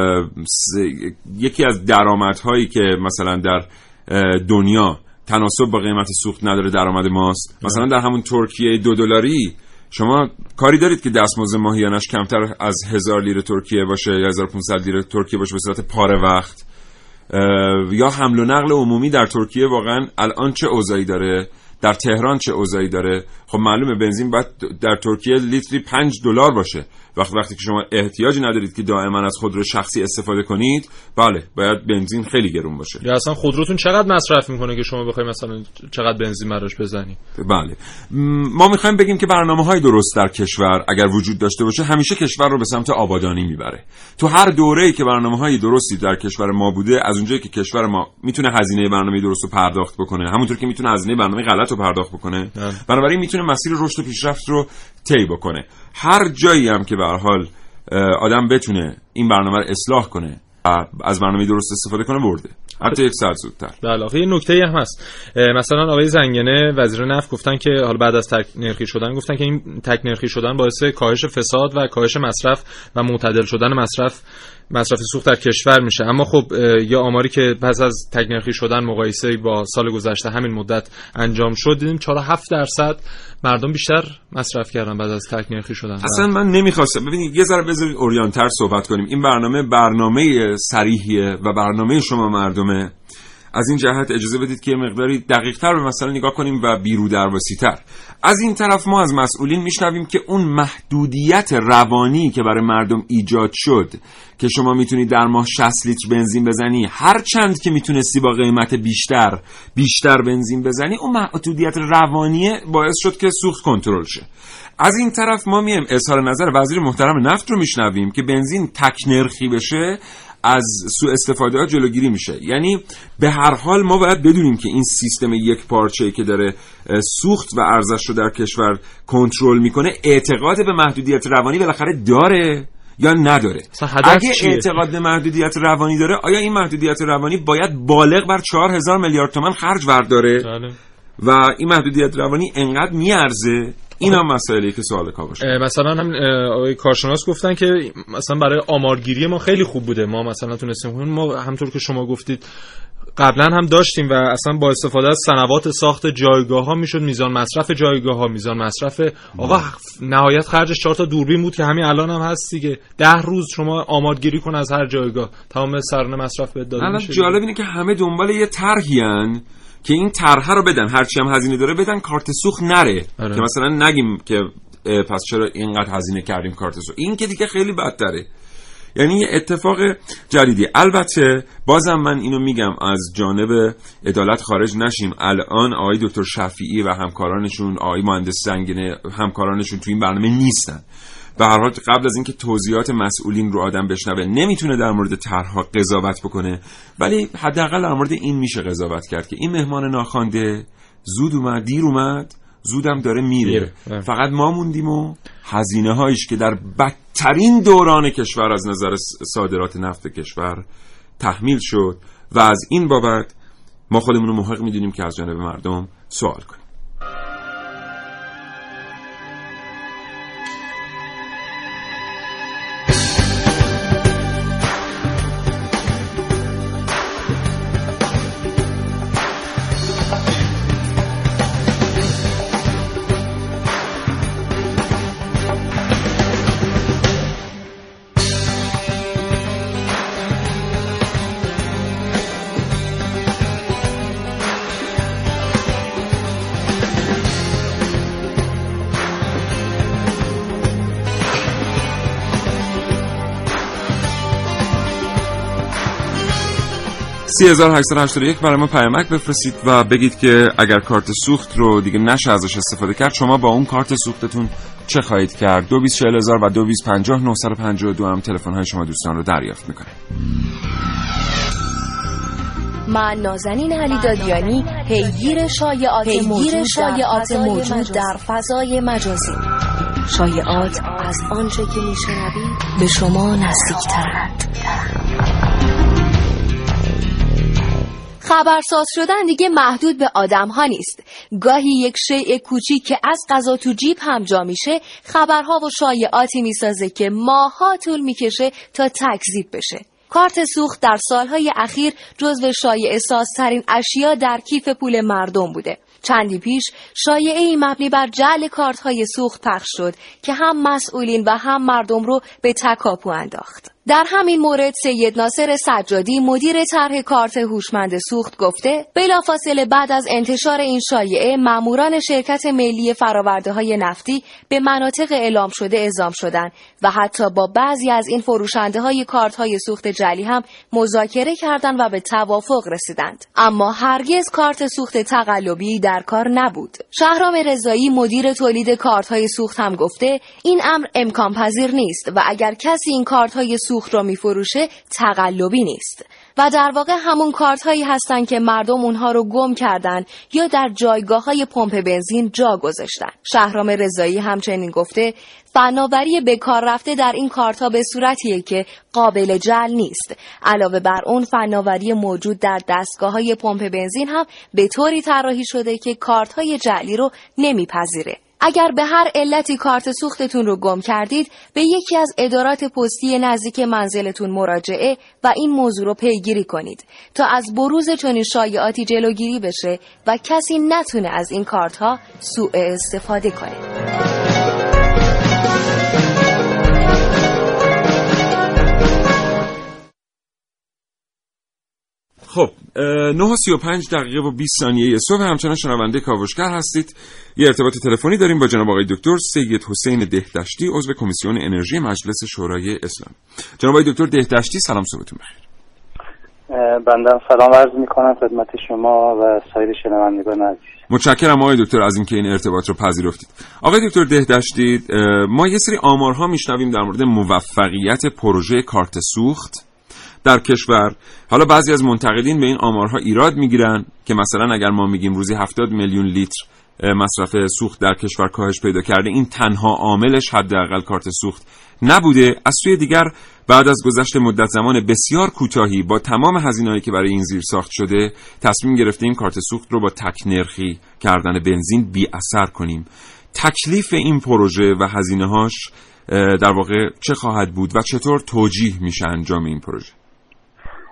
یکی از درآمدهایی که مثلا در دنیا تناسب با قیمت سوخت نداره درآمد ماست؟ مثلا در همون ترکیه دو دلاری شما کاری دارید که دستمزد ماهیانش کمتر از هزار لیره ترکیه باشه یا هزار و پانصد لیره ترکیه باشه به صورت پاره وقت؟ یا حمل و نقل عمومی در ترکیه واقعا الان چه اوضاعی داره؟ در تهران چه اوضاعی داره؟ خب معلومه بنزین باید در ترکیه لیتری پنج دلار باشه. وقتی وقتی که شما احتیاجی ندارید که دائما از خودرو شخصی استفاده کنید، بله باید بنزین خیلی گرون باشه. یا اصلا خودروتون چقدر مصرف میکنه که شما بخواید مثلا چقدر بنزین براش بزنی؟ بله ما میخوایم بگیم که برنامه‌های درست در کشور اگر وجود داشته باشه همیشه کشور رو به سمت آبادانی میبره. تو هر دوره‌ای که برنامه‌های درستی در کشور ما بوده، از اونجایی که کشور ما میتونه هزینه برنامه درست رو پرداخت بکنه، همونطور که میتونه هزینه برنامه غلط رو پرداخت بکنه، بنابراین میتونه مسیر رشد و پیشرفت رو طی بکنه. هر جایی هم که به هر حال آدم بتونه این برنامه رو اصلاح کنه، از برنامه درست استفاده کنه، برده. حتی یک ساعت زودتر. بله، آخه یه نکته‌ای هم هست. مثلا آقای زنگنه وزیر نفت گفتن که حالا بعد از تک نرخی شدن گفتن که این تک نرخی شدن باعث کاهش فساد و کاهش مصرف و معتدل شدن مصرف مصرف سوخت در کشور میشه. اما خب یه آماری که پس از تک نرخی شدن مقایسه با سال گذشته همین مدت انجام شد، دیدیم چهار و هفت درصد مردم بیشتر مصرف کردن بعد از تک نرخی شدن. اصلا من نمیخواستم، ببینید یه ذره بذارید اوریانتر صحبت کنیم. این برنامه برنامه صریحیه و برنامه شما مردمه. از این جهت اجازه بدید که مقداری دقیق‌تر به مسئله نگاه کنیم و بیرودرواسی‌تر. از این طرف ما از مسئولین میشنویم که اون محدودیت روانی که برای مردم ایجاد شد که شما میتونید در ماه شصت لیتر بنزین بزنی، هر چند که میتونستی با قیمت بیشتر بیشتر بنزین بزنی، اون محدودیت روانی باعث شد که سوخت کنترل شه. از این طرف ما میایم اظهار نظر وزیر محترم نفت رو میشنویم که بنزین تک نرخی بشه، از سوء استفاده ها جلوگیری میشه. یعنی به هر حال ما باید بدونیم که این سیستم یک پارچه‌ای که داره سوخت و ارزش رو در کشور کنترل میکنه، اعتقاد به محدودیت روانی بالاخره داره یا نداره؟ اگه چیه؟ اعتقاد به محدودیت روانی داره، آیا این محدودیت روانی باید بالغ بر چهار هزار میلیارد تومان خرج برداره؟ بله. و این محدودیت روانی انقدر میارزه؟ این هم مسئله که سوال کاوش. مثلا هم آقای کارشناس گفتن که مثلا برای آمارگیری ما خیلی خوب بوده، ما مثلا تونستیم، ما همونطور که شما گفتید قبلا هم داشتیم و اصلا با استفاده از صنوات ساخت جایگاه ها میشد میزان مصرف جایگاه ها، میزان مصرف آقا نهایت خرجش چهار تا دوربین بود که همین الان هم هست دیگه. ده روز شما آمادگیری کن از هر جایگاه، تمام سرانه مصرف بهت داده میشه. جالب اینه که همه دنبال یه طرحی ان که این طرح رو بدن، هرچی هم هزینه داره بدن، کارت سوخت نره. آره. که مثلا نگیم که پس چرا اینقدر هزینه کردیم کارت سوخت. این که دیگه خیلی بدتره. یعنی یه اتفاق جدیدی. البته بازم من اینو میگم از جانب عدالت خارج نشیم، الان آقای دکتر شفیعی و همکارانشون، آقای مهندس زنگنه همکارانشون تو این برنامه نیستن. به هر حال قبل از اینکه توضیحات مسئولین رو آدم بشنوه نمیتونه در مورد طرح‌ها قضاوت بکنه، ولی حداقل در مورد این میشه قضاوت کرد که این مهمان ناخوانده زود اومد، دیر اومد، زودم داره میره. فقط ما موندیم و هزینه هایش که در بدترین دوران کشور از نظر صادرات نفت کشور تحمیل شد و از این بابت ما خودمون رو محق میدونیم که از جانب مردم سوال کنیم. سی هزار و هشتصد و هشتاد و یک برای ما پیامک بفرستید و بگید که اگر کارت سوخت رو دیگه نشه ازش استفاده کرد، شما با اون کارت سوختتون چه خواهید کرد؟ دو بیست چهل هزار و دو بیست پنجاه نهصد و پنجاه و دو هم تلفن های شما دوستان رو دریافت میکنه. من نازنین علیدادیانی پیگیر شایعات موجود, شایعات موجود در فضای مجازی. شایعات از آنچه که میشنوید به شما نزدیک‌ترند. خبرساز شدن دیگه محدود به آدم ها نیست. گاهی یک شیء کوچیک که از قضا تو جیب هم جا میشه خبرها و شایعاتی میسازه که ماها طول میکشه تا تکذیب بشه. کارت سوخت در سالهای اخیر جزو شایعه سازترین اشیا در کیف پول مردم بوده. چندی پیش شایعه‌ای مبنی بر جعل کارت‌های سوخت پخش شد که هم مسئولین و هم مردم رو به تکاپو انداخت. در همین مورد سید ناصر سجادی مدیر طرح کارت هوشمند سوخت گفته بلافاصله بعد از انتشار این شایعه ماموران شرکت ملی فرآورده‌های نفتی به مناطق اعلام شده اعزام شدند و حتی با بعضی از این فروشنده‌های کارت‌های سوخت جعلی هم مذاکره کردند و به توافق رسیدند. اما هرگز کارت سوخت تقلبی در کار نبود. شهرام رضایی مدیر تولید کارت‌های سوخت هم گفته این امر امکان پذیر نیست و اگر کسی این کارت‌های سوخت را می‌فروشه تقلبی نیست و در واقع همون کارت هایی هستن که مردم اونها رو گم کردن یا در جایگاه های پمپ بنزین جا گذاشتن. شهرام رضایی همچنین گفته فناوری به کار رفته در این کارت ها به صورتیه که قابل جعل نیست. علاوه بر اون فناوری موجود در دستگاه های پمپ بنزین هم به طوری طراحی شده که کارت های جعلی رو نمیپذیره. اگر به هر علتی کارت سوختتون رو گم کردید به یکی از ادارات پستی نزدیک منزلتون مراجعه و این موضوع رو پیگیری کنید تا از بروز چنین شایعاتی جلوگیری بشه و کسی نتونه از این کارت ها سوء استفاده کنه. خب نه و سی و پنج دقیقه و بیست ثانیه صبح همچنان شنونده کاوشگر هستید. یه ارتباط تلفنی داریم با جناب آقای دکتر سید حسین دهدشتی عضو کمیسیون انرژی مجلس شورای اسلامی. جناب آقای دکتر دهدشتی سلام صبحتون بخیر. بنده سلام عرض می‌کنم خدمت شما و سایر شنوندگان عزیز. متشکرم آقای دکتر از اینکه این ارتباط رو پذیرفتید. آقای دکتر دهدشتی ما یه سری آمارها میشنویم در مورد موفقیت پروژه کارت سوخت در کشور. حالا بعضی از منتقدین به این آمارها ایراد میگیرن که مثلا اگر ما میگیم روزی هفتاد میلیون لیتر مصرف سوخت در کشور کاهش پیدا کرده این تنها عاملش حداقل کارت سوخت نبوده. از سوی دیگر بعد از گذشت مدت زمان بسیار کوتاهی با تمام هزینه‌ای که برای این زیر ساخت شده تصمیم گرفتیم کارت سوخت رو با تک نرخی کردن بنزین بی اثر کنیم. تکلیف این پروژه و هزینه‌هاش در واقع چه خواهد بود و چطور توجیه میشه انجام این پروژه؟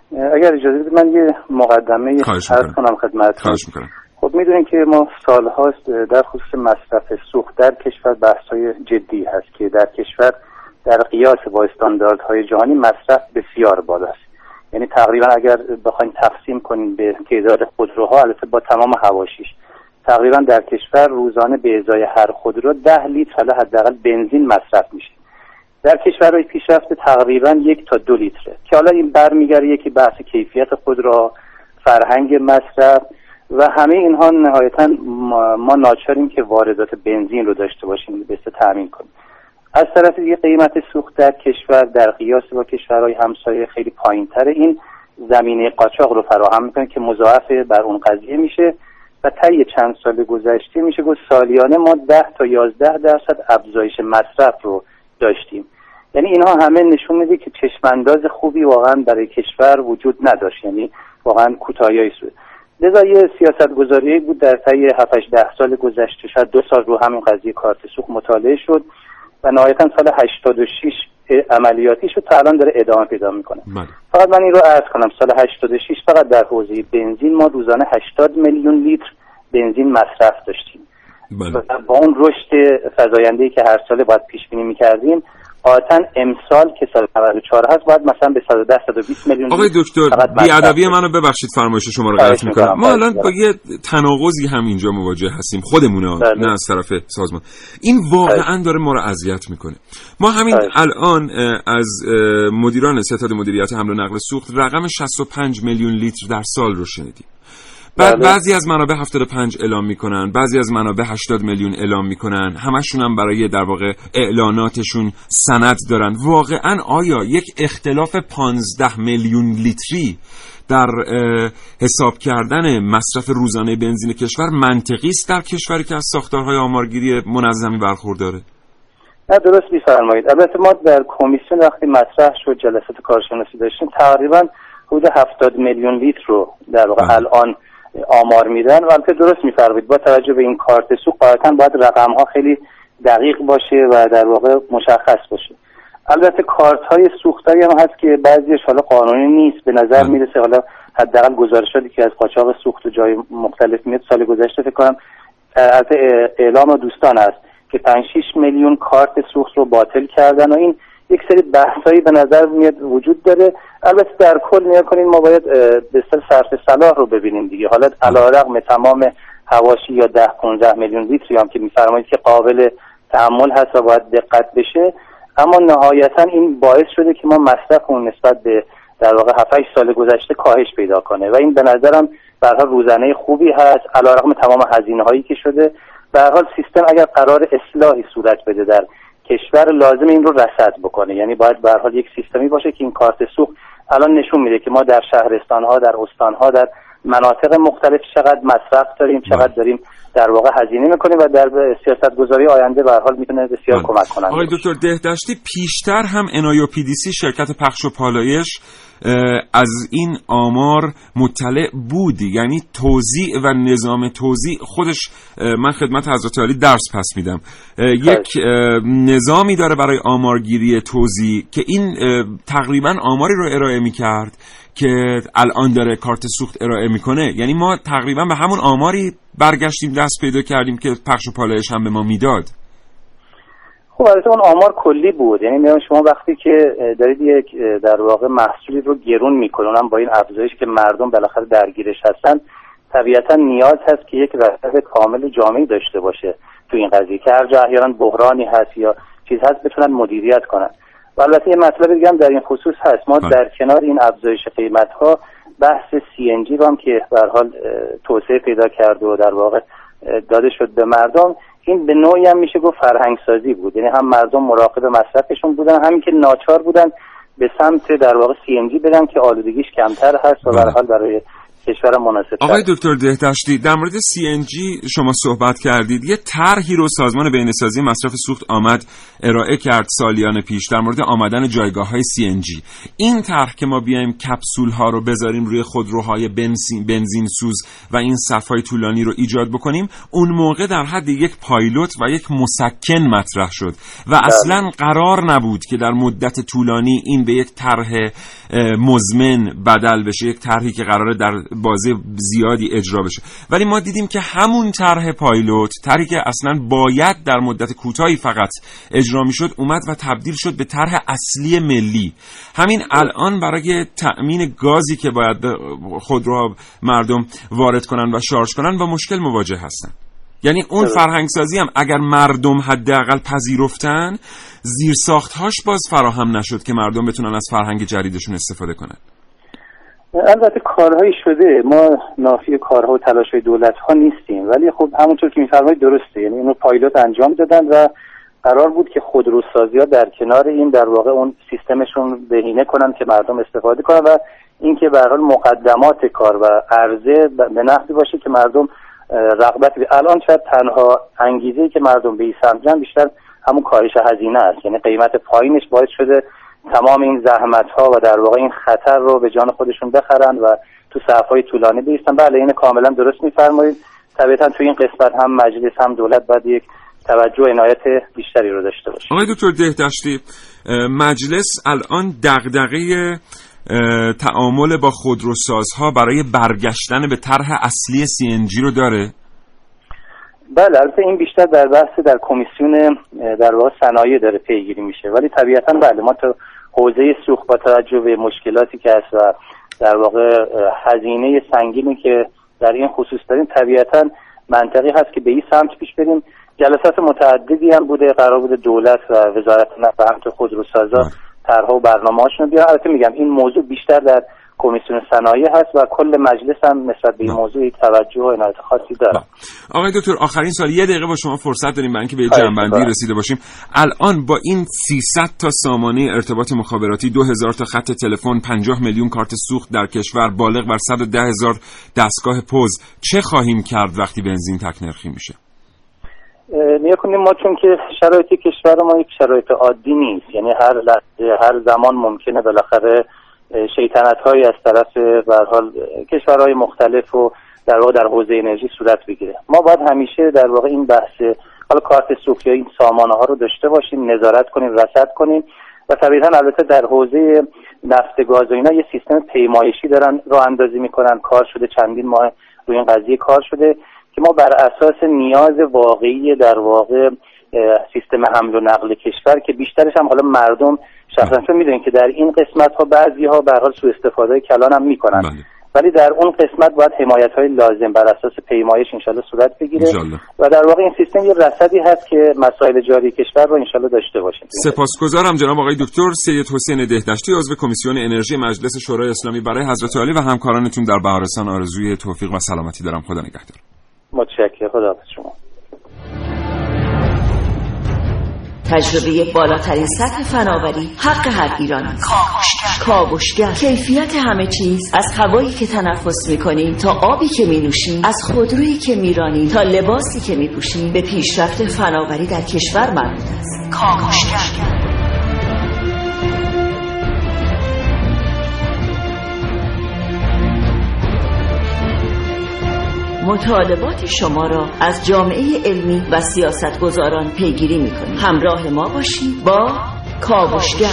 اگر اجازه بدید من یه مقدمه عرض کنم خدمتتون. خواهش میکنم. خب میدونین که ما سالهاست در خصوص مصرف سوخت در کشور بحث‌های جدی هست که در کشور در قیاس با استانداردهای جهانی مصرف بسیار بالاست. یعنی تقریبا اگر بخوایم تقسیم کنیم به تعداد خودروها، البته با تمام حواشیش، تقریبا در کشور روزانه به ازای هر خودرو ده لیتر حالا حداقل بنزین مصرف میشه. در کشورهای پیشرفته تقریبا یک تا دو لیتره که حالا این برمیگره یکی بحث کیفیت خودرو، فرهنگ مصرف و همه اینها نهایتا ما ناچاریم که واردات بنزین رو داشته باشیم به بسته تامین کنیم. از طرف دیگه قیمت سوخت در کشور در قیاس با کشورهای همسایه خیلی پایین‌تره. این زمینه قاچاق رو فراهم میکنه که مضاعف بر اون قضیه میشه و طی چند سال گذشته میشه گفت سالیانه ما ده تا یازده درصد افزایش مصرف رو داشتیم. یعنی اینها همه نشون میده که چشمانداز خوبی واقعا برای کشور وجود نداشت، یعنی واقعا کوتاهی شد. لذا یه سیاست‌گذاری بود در طی هفت هشت ده سال گذشته، شاید دو سال رو همین قضیه کارت سوخت مطالعه شد و نهایتا سال هشتاد و شش عملیاتی شد تا الان داره ادامه پیدا میکنه. فقط من این رو عرض کنم سال هشتاد و شش فقط در حوزه بنزین ما روزانه هشتاد میلیون لیتر بنزین مصرف داشتیم. بله. با اون رشد فزاینده‌ای که هر ساله باید پیش بینی میکردیم قاطعاً امسال که سال نود و چهار هست باید مثلا به صد و ده صد و بیست میلیون. آقای دکتر بی‌ادبی منو ببخشید فرمایش شما رو قطع می‌کنم. ما الان با یه تناقضی هم اینجا مواجه هستیم خودمون، نه از طرف سازمان. این واقعاً داره ما رو اذیت میکنه. ما همین الان از مدیران ستاد مدیریت حمل و نقل سوخت رقم شصت و پنج میلیون لیتر در سال رو شنیدیم. بعد بعضی از منابع هفتاد و پنج اعلام میکنن، بعضی از منابع هشتاد میلیون اعلام میکنن، همشون هم برای در واقع اعلاناتشون سند دارن. واقعا آیا یک اختلاف پانزده میلیون لیتری در حساب کردن مصرف روزانه بنزین کشور منطقی است در کشوری که از ساختارهای آمارگیری منظمی برخورداره؟ نه درست می‌فرمایید. البته ما در کمیسیون وقتی مطرح شد جلسات کارشناسی داشتیم تقریبا حدود هفتاد میلیون لیتر رو در واقع الان آمار میدن و البته درست می‌فرمایید با توجه به این کارت سوخت قاطعاً باید رقم‌ها خیلی دقیق باشه و در واقع مشخص باشه. البته کارت‌های سوختایی هم هست که بعضیش حالا قانونی نیست، به نظر میرسه حالا حداقل گزارشاتی که از قاچاق سوخت و جای مختلف میاد سال گذشته فکر کنم البته اعلام دوستان هست که پنج شش میلیون کارت سوخت رو باطل کردن و این یک سری بحثایی به نظر میاد وجود داره. البته در کل نگاه کنین ما باید به اصطلاح صرف صلاح رو ببینیم دیگه. حالا علیرغم تمام حواشی یا ده پانزده میلیون لیتری هم که میفرمایید که قابل تحمل هست و باید دقت بشه، اما نهایتا این باعث شده که ما مصرفمون نسبت به در واقع هفت هشت سال گذشته کاهش پیدا کنه و این به نظرم به هر حال روزانه خوبی هست علیرغم تمام هزینه‌هایی که شده. به هر حال سیستم اگر قرار اصلاحی صورت بده در کشور لازم این رو رصد بکنه، یعنی باید به هر حال یک سیستمی باشه که این کارت سوخت الان نشون میده که ما در شهرستان‌ها، در استان‌ها، در مناطق مختلف چقدر مصرف داریم، چقدر داریم در واقع هزینه میکنیم و در سیاست‌گذاری آینده به هر حال میتونه بسیار کمک کنه. آقای دکتر دهدشتی پیشتر هم ان آی او پی دی سی شرکت پخش و پالایش از این آمار مطلع بود، یعنی توزیع و نظام توزیع خودش، من خدمت حضرت عالی درس پس میدم، یک نظامی داره برای آمارگیری توزیع که این تقریبا آماری رو ارائه میکرد که الان داره کارت سوخت ارائه میکنه. یعنی ما تقریبا به همون آماری برگشتیم دست پیدا کردیم که پخش و پالایش هم به ما میداد. خب البته اون آمار کلی بود، یعنی میگم شما وقتی که دارید یک در واقع محصولی رو گرون میکنن با این افزایش که مردم بالاخره درگیرش هستن، طبیعتا نیاز هست که یک رصد کامل جامعی داشته باشه تو این قضیه که هر جا احیانا بحرانی هست یا چیز هست بتونن مدیریت کنن. و البته یه مطلب دیگه هم در این خصوص هست، ما در کنار این افزایش قیمت ها بحث سی ان جی رو هم که به هر حال توسعه پیدا کرد و در واقع داده شد به مردم، این به نوعی هم میشه گفت فرهنگ سازی بود، یعنی هم مردم مراقب مصرفشون بودن، همین که ناچار بودن به سمت در واقع سی ان جی برن که آلودگیش کمتر هست و به هر حال برای کشورم مناسب. آقای دکتر دهدشتی، در مورد سی ان جی شما صحبت کردید. یه طرحی رو سازمان بین‌سازی مصرف سوخت آمد ارائه کرد سالیان پیش در مورد آمدن جایگاه‌های سی ان جی. این طرح که ما بیایم کپسول‌ها رو بذاریم روی خودروهای بنزین بنزین سوز و این صف‌های طولانی رو ایجاد بکنیم، اون موقع در حد یک پایلوت و یک مسکن مطرح شد و اصلاً قرار نبود که در مدت طولانی این به یک طرح مزمن بدل بشه، یک طرحی که قراره در بازه زیادی اجرا بشه. ولی ما دیدیم که همون طرح پایلوت، طرحی که اصلا باید در مدت کوتاهی فقط اجرا میشد، اومد و تبدیل شد به طرح اصلی ملی. همین الان برای تأمین گازی که باید خودروها مردم وارد کنن و شارژ کنن با مشکل مواجه هستن. یعنی اون فرهنگ سازی هم اگر مردم حداقل پذیرفتن، زیرساخت‌هاش باز فراهم نشد که مردم بتونن از فرهنگ جدیدشون استفاده کنن. البته کارهایی شده، ما نافی کارها و تلاش‌های دولت‌ها نیستیم، ولی خب همونطور که می‌فرمایید درسته. یعنی اینو پایلوت انجام دادن و قرار بود که خودروسازی‌ها در کنار این در واقع اون سیستمشون بهینه کنن که مردم استفاده کنن و اینکه به هر حال مقدمات کار و عرضه به نحوی باشه که مردم رغبت بی. الان شاید تنها انگیزه‌ای که مردم به این سمت بیشتر همون کاهش هزینه است. یعنی قیمت پایینش باعث شده تمام این زحمت‌ها و در واقع این خطر رو به جان خودشون بخرن و تو صف‌های طولانی بایستن. بله این کاملا درست می‌فرمایید. طبیعتاً تو این قسمت هم مجلس هم دولت باید یک توجه و عنایت بیشتری رو داشته باشه. آقای دکتر دهدشتی، مجلس الان دغدغه تعامل با خودروسازها برای برگشتن به طرح اصلی سی ان جی رو داره؟ بله، البته این بیشتر در بحث در کمیسیون در واقع صنایع داره پیگیری میشه، ولی طبیعتاً بله ما تو حوزه سوخت با توجه به مشکلاتی که هست و در واقع هزینه سنگینی که در این خصوص داریم، طبیعتاً منطقی هست که به این سمت پیش بریم. جلسات متعددی هم بوده، قرار بوده دولت و وزارت نفت و همینطور خودروسازا طرح‌ها و برنامه‌هاشون بیارن. البته میگم این موضوع بیشتر در کمیسیون صنایع هست و کل مجلس هم نسبت به این موضوع توجه و عنایت خاصی داره. آقای دکتر، آخرین سال یه دقیقه با شما فرصت داریم برای اینکه به جنبندی رسیده باشیم. الان با این سیصد تا سامانه ارتباط مخابراتی، دو هزار تا خط تلفن، پنجاه میلیون کارت سوخت در کشور، بالغ بر صد و ده هزار دستگاه پوز، چه خواهیم کرد وقتی بنزین تک نرخی میشه؟ نیا کنیم ما چون که شرایط کشور ما یک شرایط عادی نیست، یعنی هر لحظه هر زمان ممکنه بالاخره شیطنت‌هایی از طرف به هر حال کشورهای مختلف و در واقع در حوزه انرژی صورت بگیره. ما باید همیشه در واقع این بحث حالا کارت سوخت یا این سامانه‌ها رو داشته باشیم، نظارت کنیم، رصد کنیم و طبیعتاً البته در حوزه نفت گاز و اینا یه سیستم پیمایشی دارن راه اندازی میکنن. کار شده، چندین ماه روی این قضیه کار شده که ما بر اساس نیاز واقعی در واقع سیستم حمل و نقل کشور که بیشترش هم حالا مردم شخصا چون میدونین که در این قسمت ها بعضی ها به هر حال سوء استفاده کلان هم میکنن، بله. ولی در اون قسمت باید حمایت های لازم بر اساس پیمایش انشالله صورت بگیره انشالله. و در واقع این سیستم یه رصدی هست که مسائل جاری کشور رو انشالله داشته باشیم. سپاسگزارم جناب آقای دکتر سید حسین دهدشتی، عضو کمیسیون انرژی مجلس شورای اسلامی. برای حضرت عالی و همکارانتون در بهارستان آرزوی توفیق و سلامتی دارم. خدا نگهدار. متشکرم. خدا حافظ شما. تجربه بالاترین سطح فناوری، حق هر ایرانی. کاوشگر. کاوشگر کیفیت همه چیز، از هوایی که تنفس میکنیم تا آبی که مینوشیم، از خودرویی که میرانیم تا لباسی که میپوشیم، به پیشرفت فناوری در کشور مربوط است. کاوشگر. مطالبات شما را از جامعه علمی و سیاستگزاران پیگیری می‌کنیم. همراه ما باشید با کاوشگر.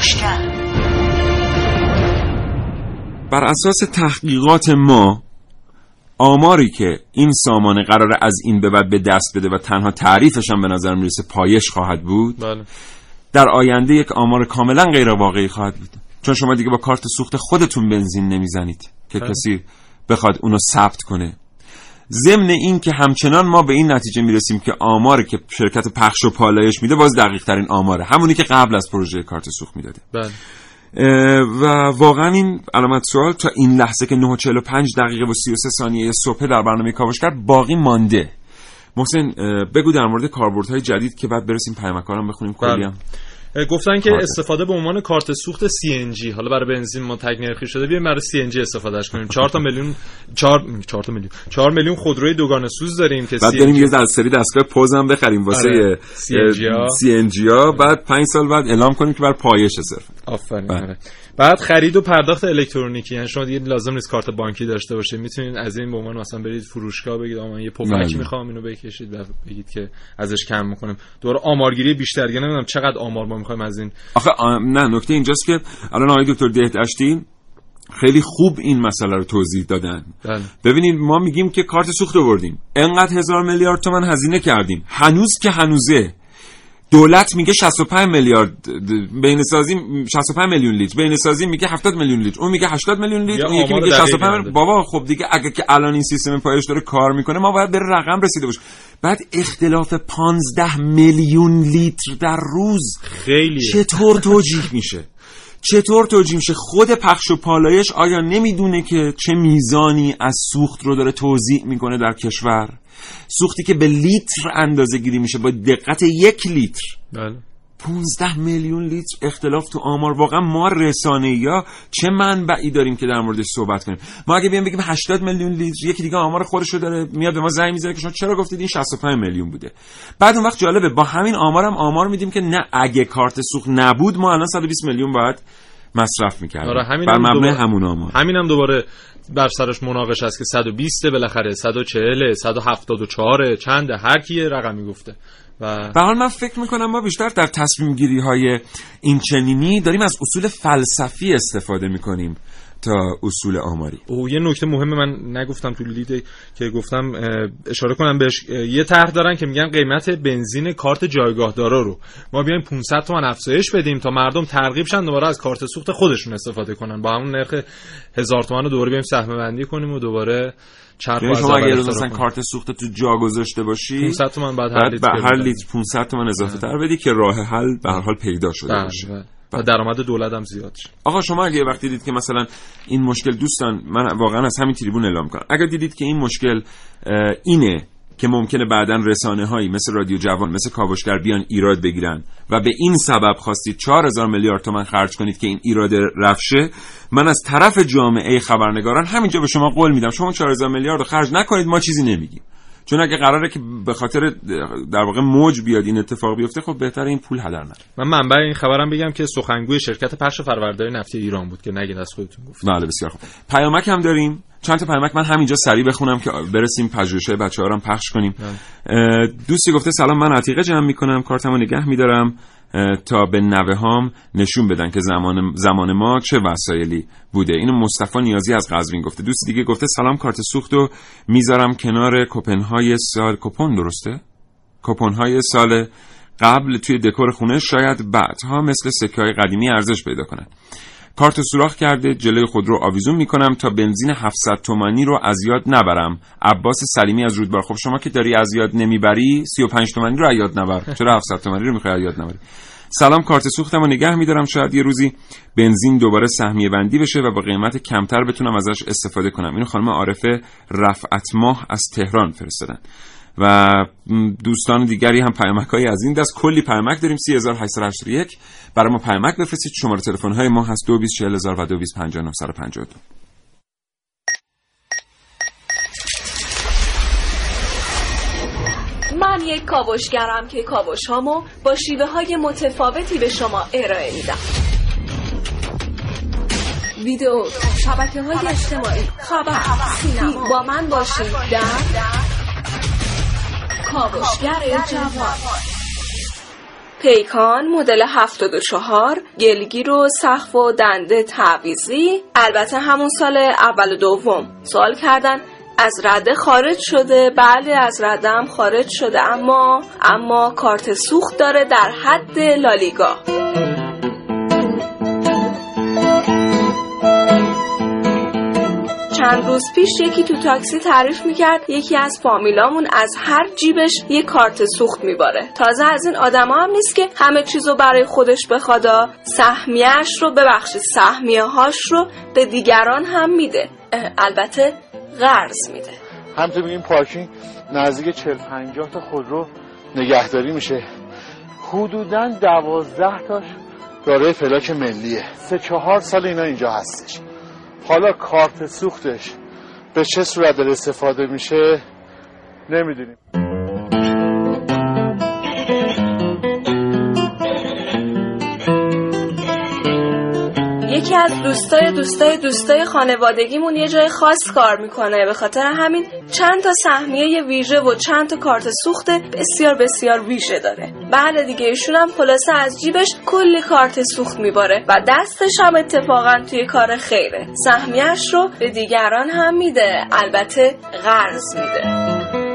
بر اساس تحقیقات ما، آماری که این سامانه قراره از این به بعد به دست بده و تنها تعریفش هم به نظر میرسه پایش خواهد بود، بله. در آینده یک آمار کاملا غیر واقعی خواهد بود، چون شما دیگه با کارت سوخت خودتون بنزین نمیزنید که بله. کسی بخواد اونو ثبت کنه. ضمن این که همچنان ما به این نتیجه میرسیم که آماری که شرکت پخش و پالایش میده باز دقیق ترین آماره، همونی که قبل از پروژه کارت سوخت میداده. بله. و واقعا این علامت سوال تا این لحظه که نه و چهل و پنج دقیقه و سی و سه ثانیه صبح در برنامه کاوشگر باقی مانده. محسن بگو در مورد کاربردهای جدید که بعد برسیم پیامکارم بخونیم. کلی هم گفتن که استفاده به عنوان کارت سوخت سی ان جی، حالا برای بنزین ما تگ نرخی شده، بیایم برای سی ان جی استفادهش کنیم. چهار تا میلیون چهار چهار تا میلیون چهار میلیون خودروی دوگانه سوز داریم که بعد بریم یه از سری دستگاه پوزم بخریم واسه سی ان جی ها، بعد پنج سال بعد اعلام کنیم که بر پایش صرف. آفرین. بعد خرید و پرداخت الکترونیکی، یعنی شما دیگه لازم نیست کارت بانکی داشته باشه، میتونید از این به عنوان مثلا برید فروشگاه بگید آقا من یه پفک میخوام اینو بکشید و بگید که ازش کم میکنم. دوباره آمارگیری بیشتر، یعنی نمیدونم چقدر آمار ما میخوایم از این. آخه آ... نه نکته اینجاست که الان آقای دکتر دهدشتی خیلی خوب این مسئله رو توضیح دادن. بله. ببینید ما میگیم که کارت سوخت آوردیم، انقدر هزار میلیارد تومان هزینه کردیم، هنوز که هنوزه دولت میگه شصت و پنج میلیارد بین‌سازی، شصت و پنج میلیون لیتر بین‌سازی، میگه هفتاد میلیون لیتر، اون میگه هشتاد میلیون لیتر، اون یکی میگه شصت و پنج. بابا خب دیگه اگه که الان این سیستم پایش داره کار میکنه ما باید به رقم رسیده باشیم. بعد اختلاف پانزده میلیون لیتر در روز خیلی چطور توجیه میشه؟ چطور توجیه میشه؟ خود پخش و پالایش آیا نمیدونه که چه میزانی از سوخت رو داره توزیع میکنه در کشور؟ سوختی که به لیتر اندازه گیری میشه با دقت یک لیتر. بله. پانزده میلیون لیتر اختلاف تو آمار. واقعا ما رسانه‌ای‌ها چه منبعی داریم که در موردش صحبت کنیم؟ ما اگه بیام بگیم هشتاد میلیون لیتر، یکی دیگه آمار خودشو داره میاد به ما زنگ میزنه که شما چرا گفتید این شصت و پنج میلیون بوده. بعد اون وقت جالبه با همین آمارم هم آمار میدیم که نه اگه کارت سوخت نبود ما الان صد و بیست میلیون باید مصرف می‌کردیم. آره بر مبنای همون آمار. همینم دوباره بر سرش مناقشه است که صد و بیست بالاخره صد و چهل صد و هفتاد و چهار چند، هر کی رقمی گفته. و به حال من فکر میکنم ما بیشتر در تصمیم گیری های این چنینی داریم از اصول فلسفی استفاده میکنیم تا اصول آماری. او یه نکته مهم من نگفتم تو لید که گفتم اشاره کنم بهش، یه طرح دارن که میگن قیمت بنزین کارت جایگاه دارا رو ما بیایم پانصد تومن افزایش بدیم تا مردم ترغیب شن دوباره از کارت سوخت خودشون استفاده کنن، با همون نرخ هزار تومن رو دوباره بیایم سهم بندی کنیم و دوباره چرخ از شما اگه مثلا کارت سوخت تو جا گذاشته باشی پانصد تومن بعد هر لیتر هر لیتر پانصد تومن اضافه تر بدی که راه حل به هر حال پیدا شده بله باشه بله. و درآمد دولت هم زیاد شه. آقا شما اگه وقتی دید که مثلا این مشکل، دوستان من واقعا از همین تریبون اعلام کنم، اگه دیدید که این مشکل اینه که ممکنه بعداً رسانه‌هایی مثل رادیو جوان، مثل کاوشگر بیان ایراد بگیرن و به این سبب خواستید چهار هزار میلیارد تومان خرج کنید که این ایراد رفشه، من از طرف جامعه خبرنگاران همینجا به شما قول میدم شما چهار هزار میلیارد رو خرج نکنید، ما چیزی نمیگیم. چون اگه قراره که به خاطر در واقع موج بیاد این اتفاق بیفته، خب بهتره این پول هدر نره. من منبع این خبرم بگم که سخنگوی شرکت پخش فرآوردهای نفتی ایران بود که نگید از خودتون گفت. بله بسیار خوب. پیامک هم داریم، چند تا پیامک من همینجا سریع بخونم که برسیم پژوهش‌های بچه‌ها رو هم پخش کنیم. دوستی گفته سلام، من عتیقه جمع می‌کنم، کارتمو نگه می‌دارم تا به نوه‌هام نشون بدن که زمان زمان ما چه وسایلی بوده. اینو مصطفی نیازی از قزوین گفته. دوست دیگه گفته سلام، کارت سوختو میذارم کنار کوپن‌های سال کوپن درسته؟ کوپن‌های سال قبل توی دکور خونه، شاید بعدها مثل سکه‌های قدیمی ارزش پیدا کنن. کارت سوراخ کرده جلوی خودرو آویزون میکنم تا بنزین هفتصد تومانی رو از یاد نبرم. عباس سلیمی از رودبار. خب شما که داری از یاد نمیبری، سی و پنج تومانی رو از یاد نبر، چرا هفتصد تومانی رو میخوای از یاد نبری؟ سلام، کارت سوختمو نگه میدارم، شاید یه روزی بنزین دوباره سهمیه بندی بشه و با قیمت کمتر بتونم ازش استفاده کنم. اینو خانم عارفه رفعت ماه از تهران فرستادن. و دوستان دیگری هم پیامک‌های از این دست، کلی پیامک داریم. سه هزار و هشتصد و هشتاد و یک برای ما پیامک بفرستید. شماره تلفن‌های ما هست دو بیست چهل هزار و دو بیست پنجاه و نه صد و پنجاه و دو. من یک کاوشگرم که کاوش‌هامو با شیوه‌های متفاوتی به شما ارائه میدم. ویدیو، شبکه‌های اجتماعی، خبر، سینما. با من باشید در کاوشگر جوان. پیکان مدل هفتاد و چهار، گلگیر و سقف و دنده تعویضی. البته همون سال اول و دوم سوال کردن از رده خارج شده. بله از رده هم خارج شده، اما اما کارت سوخت داره در حد لالیگا. چند روز پیش یکی تو تاکسی تعریف میکرد یکی از فامیلامون از هر جیبش یه کارت سوخت میباره. تازه از این آدما هم نیست که همه چیزو برای خودش بخواد، سهمیه‌اش رو ببخشید سهمیه‌هاش رو به دیگران هم میده، البته قرض میده. همونطور میگیم پارکینگ نزدیک چهل پنجاه تا خودرو نگهداری میشه. حدوداً دوازده تاش دارای فلاک ملیه. سه چهار سال اینا اینجا هستش. حالا کارت سوختش به چه صورت داره استفاده میشه نمیدونیم. یکی از دوستای دوستای دوستای خانوادگیمون یه جای خاص کار میکنه، به خاطر همین چند تا سهمیه ویژه و چند تا کارت سوخت بسیار بسیار ویژه داره. بله دیگه ایشون هم خلاصه از جیبش کلی کارت سوخت میباره و دستش هم اتفاقا توی کار خیره، سهمیه‌اش رو به دیگران هم میده، البته قرض میده.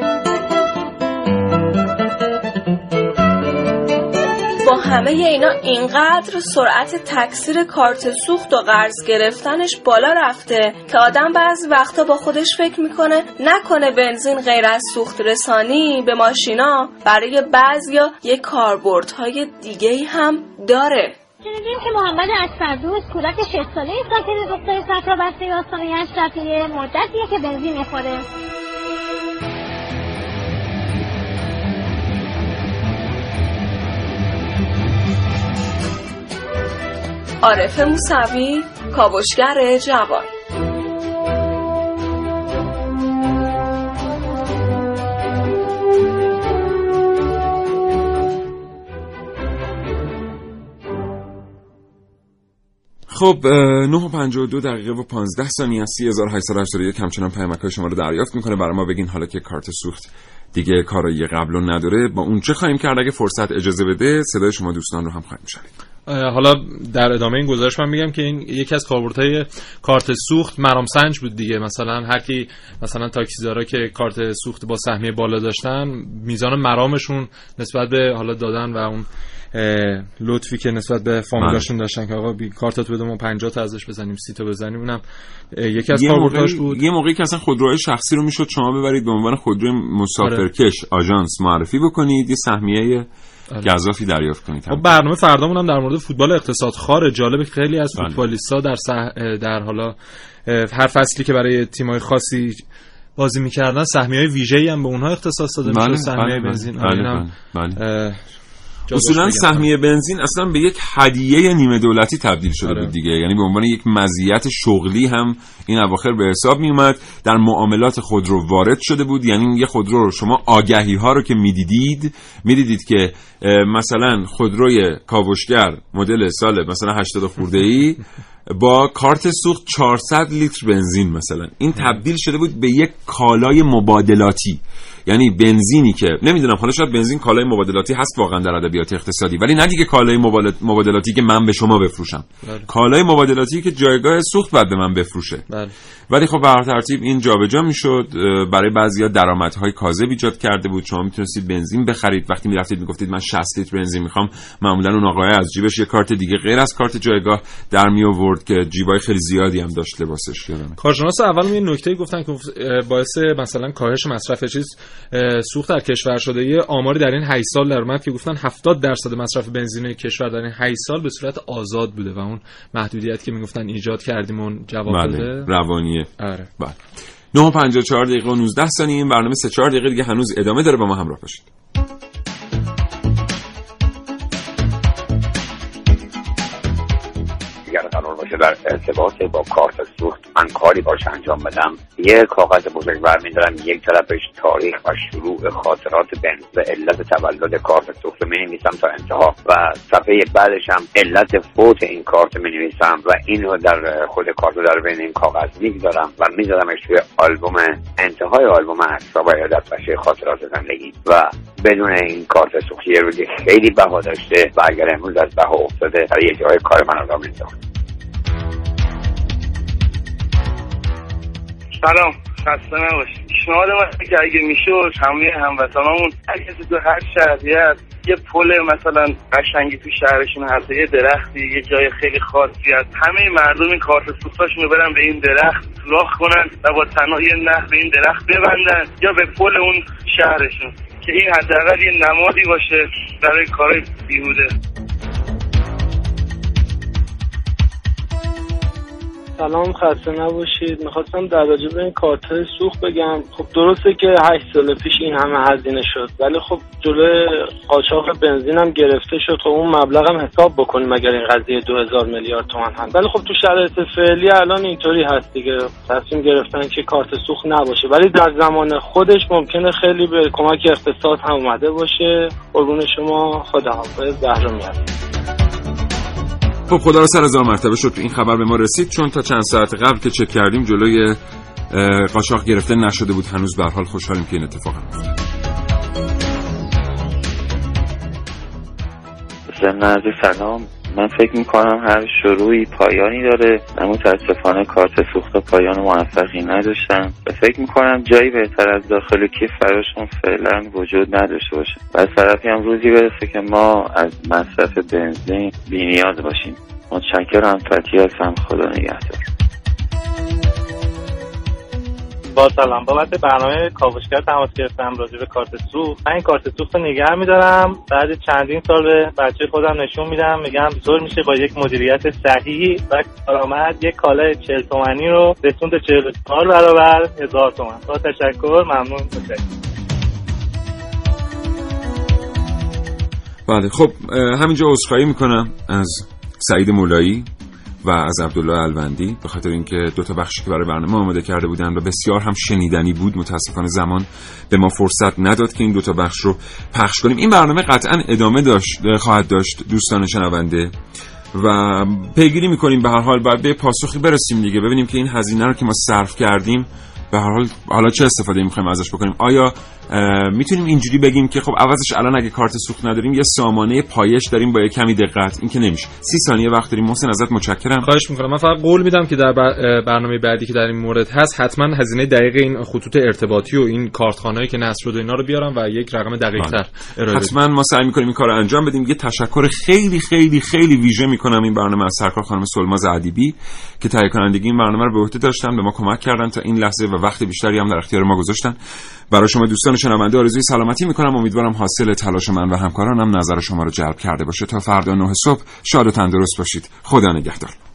با همه اینا اینقدر سرعت تکثیر کارت سوخت و قرض گرفتنش بالا رفته که آدم بعضی وقتا با خودش فکر میکنه نکنه بنزین غیر از سوخت رسانی به ماشینا برای بعضیا یک کاربردهای دیگه‌ای هم داره. شنیدیم که محمد اسفردوست کودک شش ساله ساکن روستای صفرابسته آستانه اشرفیه مدتیه که بنزین میخوره. عارف موسوی، کاوشگر جوان. خب نه و پنجاه و دو دقیقه و پانزده ثانیه سی هزار و هشتصد و هشتاد و یک همچنان پیامک‌های شما رو دریافت میکنه. برای ما بگین حالا که کارت سوخت دیگه کارایی قبلو نداره با اون چه خواهیم کرد؟ اگه فرصت اجازه بده صدای شما دوستان رو هم خواهیم شنید. حالا در ادامه این گزارش من میگم که این یکی از کاربردهای کارت سوخت مرام سنج بود دیگه. مثلا هر کی مثلا تاکسیدارا که کارت سوخت با سهمیه بالا داشتن میزان مرامشون نسبت به حالا دادن و اون لطفی که نسبت به فامیلاشون داشتن که آقا بی کارتاتو بده ما پنجاه تا ازش بزنیم سی تا بزنیم، اونم یکی از کاربردهاش بود. یه موقعی که اصلا خودروهای شخصی رو میشد شما ببرید به عنوان خودروی مسافرکش آژانس معرفی بکنید، یه سهمیه گزافی دریافت کنید. خب برنامه فردامون هم در مورد فوتبال اقتصاد خاره. جالب خیلی از فوتبالیستا در سح... در حالا هر فصلی که برای تیم‌های خاصی بازی می‌کردن سهمیه‌های ویژه‌ای هم به اونها اختصاص داده میشه. سهمیه بنزین بله بله. اصولا سهمیه بنزین اصلا به یک هدیه نیمه دولتی تبدیل شده بود دیگه، یعنی به عنوان یک مزیت شغلی هم این اواخر به حساب می اومد. در معاملات خودرو وارد شده بود، یعنی یه خودرو رو شما آگهی ها رو که میدیدید میدیدید که مثلا خودروی کاوشگر مدل سال مثلا هشتاد خورده ای با کارت سوخت چهارصد لیتر بنزین مثلا، این تبدیل شده بود به یک کالای مبادلاتی. یعنی بنزینی که نمیدونم حالا شاید بنزین کالای مبادلاتی هست واقعا در ادبیات اقتصادی، ولی نه دیگه کالای مبادلاتی که من به شما بفروشم، بله. کالای مبادلاتی که جایگاه سوخت بعد به من بفروشه، بله. ولی خب به هر ترتیب این جابجا میشد. برای بعضیا درآمدهای کاذب ایجاد کرده بود. شما میتونستید بنزین بخرید، وقتی میرفتید میگفتید من شصت لیتر بنزین میخوام، معمولا اون آقای از جیبش یه کارت دیگه غیر از کارت جایگاه در می آورد که جیبای خیلی زیادی هم داشت لباسش. یادمه کارشناس اول یه نکته گفتن که باعث مثلا کاهش مصرف چیز سوخت در کشور شده. یه آماری در این هشت سال در اومد که گفتن هفتاد درصد مصرف بنزین کشور در این هشت سال به صورت آزاد بوده و اون محدودیت که میگفتن ایجاد کردیم اون جواب داده روانیه. آره بله. نه و پنجاه و چهار دقیقه و نوزده ثانیه. این برنامه سه چهار دقیقه دیگه هنوز ادامه داره، با ما همراه باشید. اگر قرار باشه در ارتباط با کارت سوخت من کاری باش انجام بدم، یک کاغذ بزرگ برمی‌دارم، یک طرفش تاریخ و شروع خاطرات بنز و علت تولد کارت سوخت می‌نویسم تا انتها و صفحه بعدش هم علت فوت این کارت می‌نویسم و اینو در خود کارت در بین این کاغذ می‌گذارم و می‌ذارمش توی آلبوم. انتهای آلبوم عکس‌ها و دفترچه خاطرات زندگی و بدون این کارت سوخت یه روزی خیلی بها داشته و اگر امروز از بها افتاده در یه جای کار من رو می‌انداخت. سلام، خسته نباشید. پیشنهاد من که اگه میشد همه هموطنامون هر کسی تو هر شهری هست یه پل مثلا قشنگی تو شهرشون هست، یه درختی، یه جای خیلی خاصی هست، همه مردم این کارت سوختاشونو برن به این درخت سوراخ کنن و با تنها یه نخ به این درخت ببندن یا به پل اون شهرشون که این حداقل یه نمادی باشه برای کارهای بیهوده. سلام، خسته نباشید. میخواستم در راجع به این کارت سوخت بگم. خب درسته که هشت سال پیش این همه هزینه شد، ولی خب جلوی قاچاق بنزین هم گرفته شد. خب اون مبلغ هم حساب بکنیم اگر این قضیه دو هزار میلیارد تومان هست. ولی خب تو شرایط فعلی الان اینطوری هست دیگه، تصمیم گرفتن که کارت سوخت نباشه، ولی در زمان خودش ممکنه خیلی به کمک اقتصاد هم اومده باشه. قربون شما، خداحافظ. بهرامی هست. خب خدا رو سر هزار مرتبه شد این خبر به ما رسید، چون تا چند ساعت قبل که چک کردیم جلوی قاچاق گرفته نشده بود. هنوز به هر حال خوشحالیم که این اتفاق افتاد. ضمن سلام، من فکر میکنم هر شروعی پایانی داره. من متاسفانه کارت سوخت پایان موفقی نداشتم و فکر میکنم جایی بهتر از داخل کیف براشون فعلا وجود نداشته باشه و از طرفی هم روزی برسه که ما از مصرف بنزین بی‌نیاز باشیم. متشکرم. فتی هستم. خدا نگهدار. با سلام، بابت برنامه کاوشگر تماس گرفتم راجع به کارت سوخت. من این کارت سوخت رو نگه می‌دارم، بعد چندین سال به بچه خودم نشون میدم، میگم زور میشه با یک مدیریت صحیح و کارآمد یک کالای چهل تومانی رو رسوند چهل و چهار برابر هزار تومان. با تشکر، ممنون. بله خب همینجا عذرخواهی میکنم از سعید مولایی و از عبدالله الوندی به خاطر اینکه دو تا بخشی که برای برنامه آماده کرده بودن و بسیار هم شنیدنی بود، متاسفانه زمان به ما فرصت نداد که این دو تا بخش رو پخش کنیم. این برنامه قطعا ادامه داشت خواهد داشت دوستان شنونده و پیگیری میکنیم به هر حال باید به پاسخی برسیم دیگه، ببینیم که این هزینه رو که ما صرف کردیم به هر حال حالا چه استفاده می‌خوایم ازش بکنیم. آیا میتونیم اینجوری بگیم که خب عوضش الان اگه کارت سوخت نداریم یه سامانه پایش داریم با یه کمی دقت؟ این که نمیشه. سی ثانیه وقت داریم. محسن ازت متشکرم. خواهش می‌کنم. من فقط قول میدم که در برنامه بعدی که در این مورد هست حتما هزینه دقیق این خطوط ارتباطی و این کارتخانه‌ای که نصب شده اینا رو بیارم و یک رقم دقیق‌تر ارائه بدم. حتما ما سعی می‌کنیم این کارو انجام بدیم. یه تشکر خیلی خیلی خیلی ویژه می‌کنم این برنامه از سرکار خانم سلماز ادیبی که تهیه کنندگی این برنامه رو به عهده داشتن، به ما کمک کردن تا این لحظه و وقت بیشتری هم در اختیار ما گذاشتن. برای شما دوستان شنونده آرزوی سلامتی میکنم. امیدوارم حاصل تلاش من و همکارانم نظر شما رو جلب کرده باشه. تا فردا نه صبح شاد و تندرست باشید. خدا نگهدار.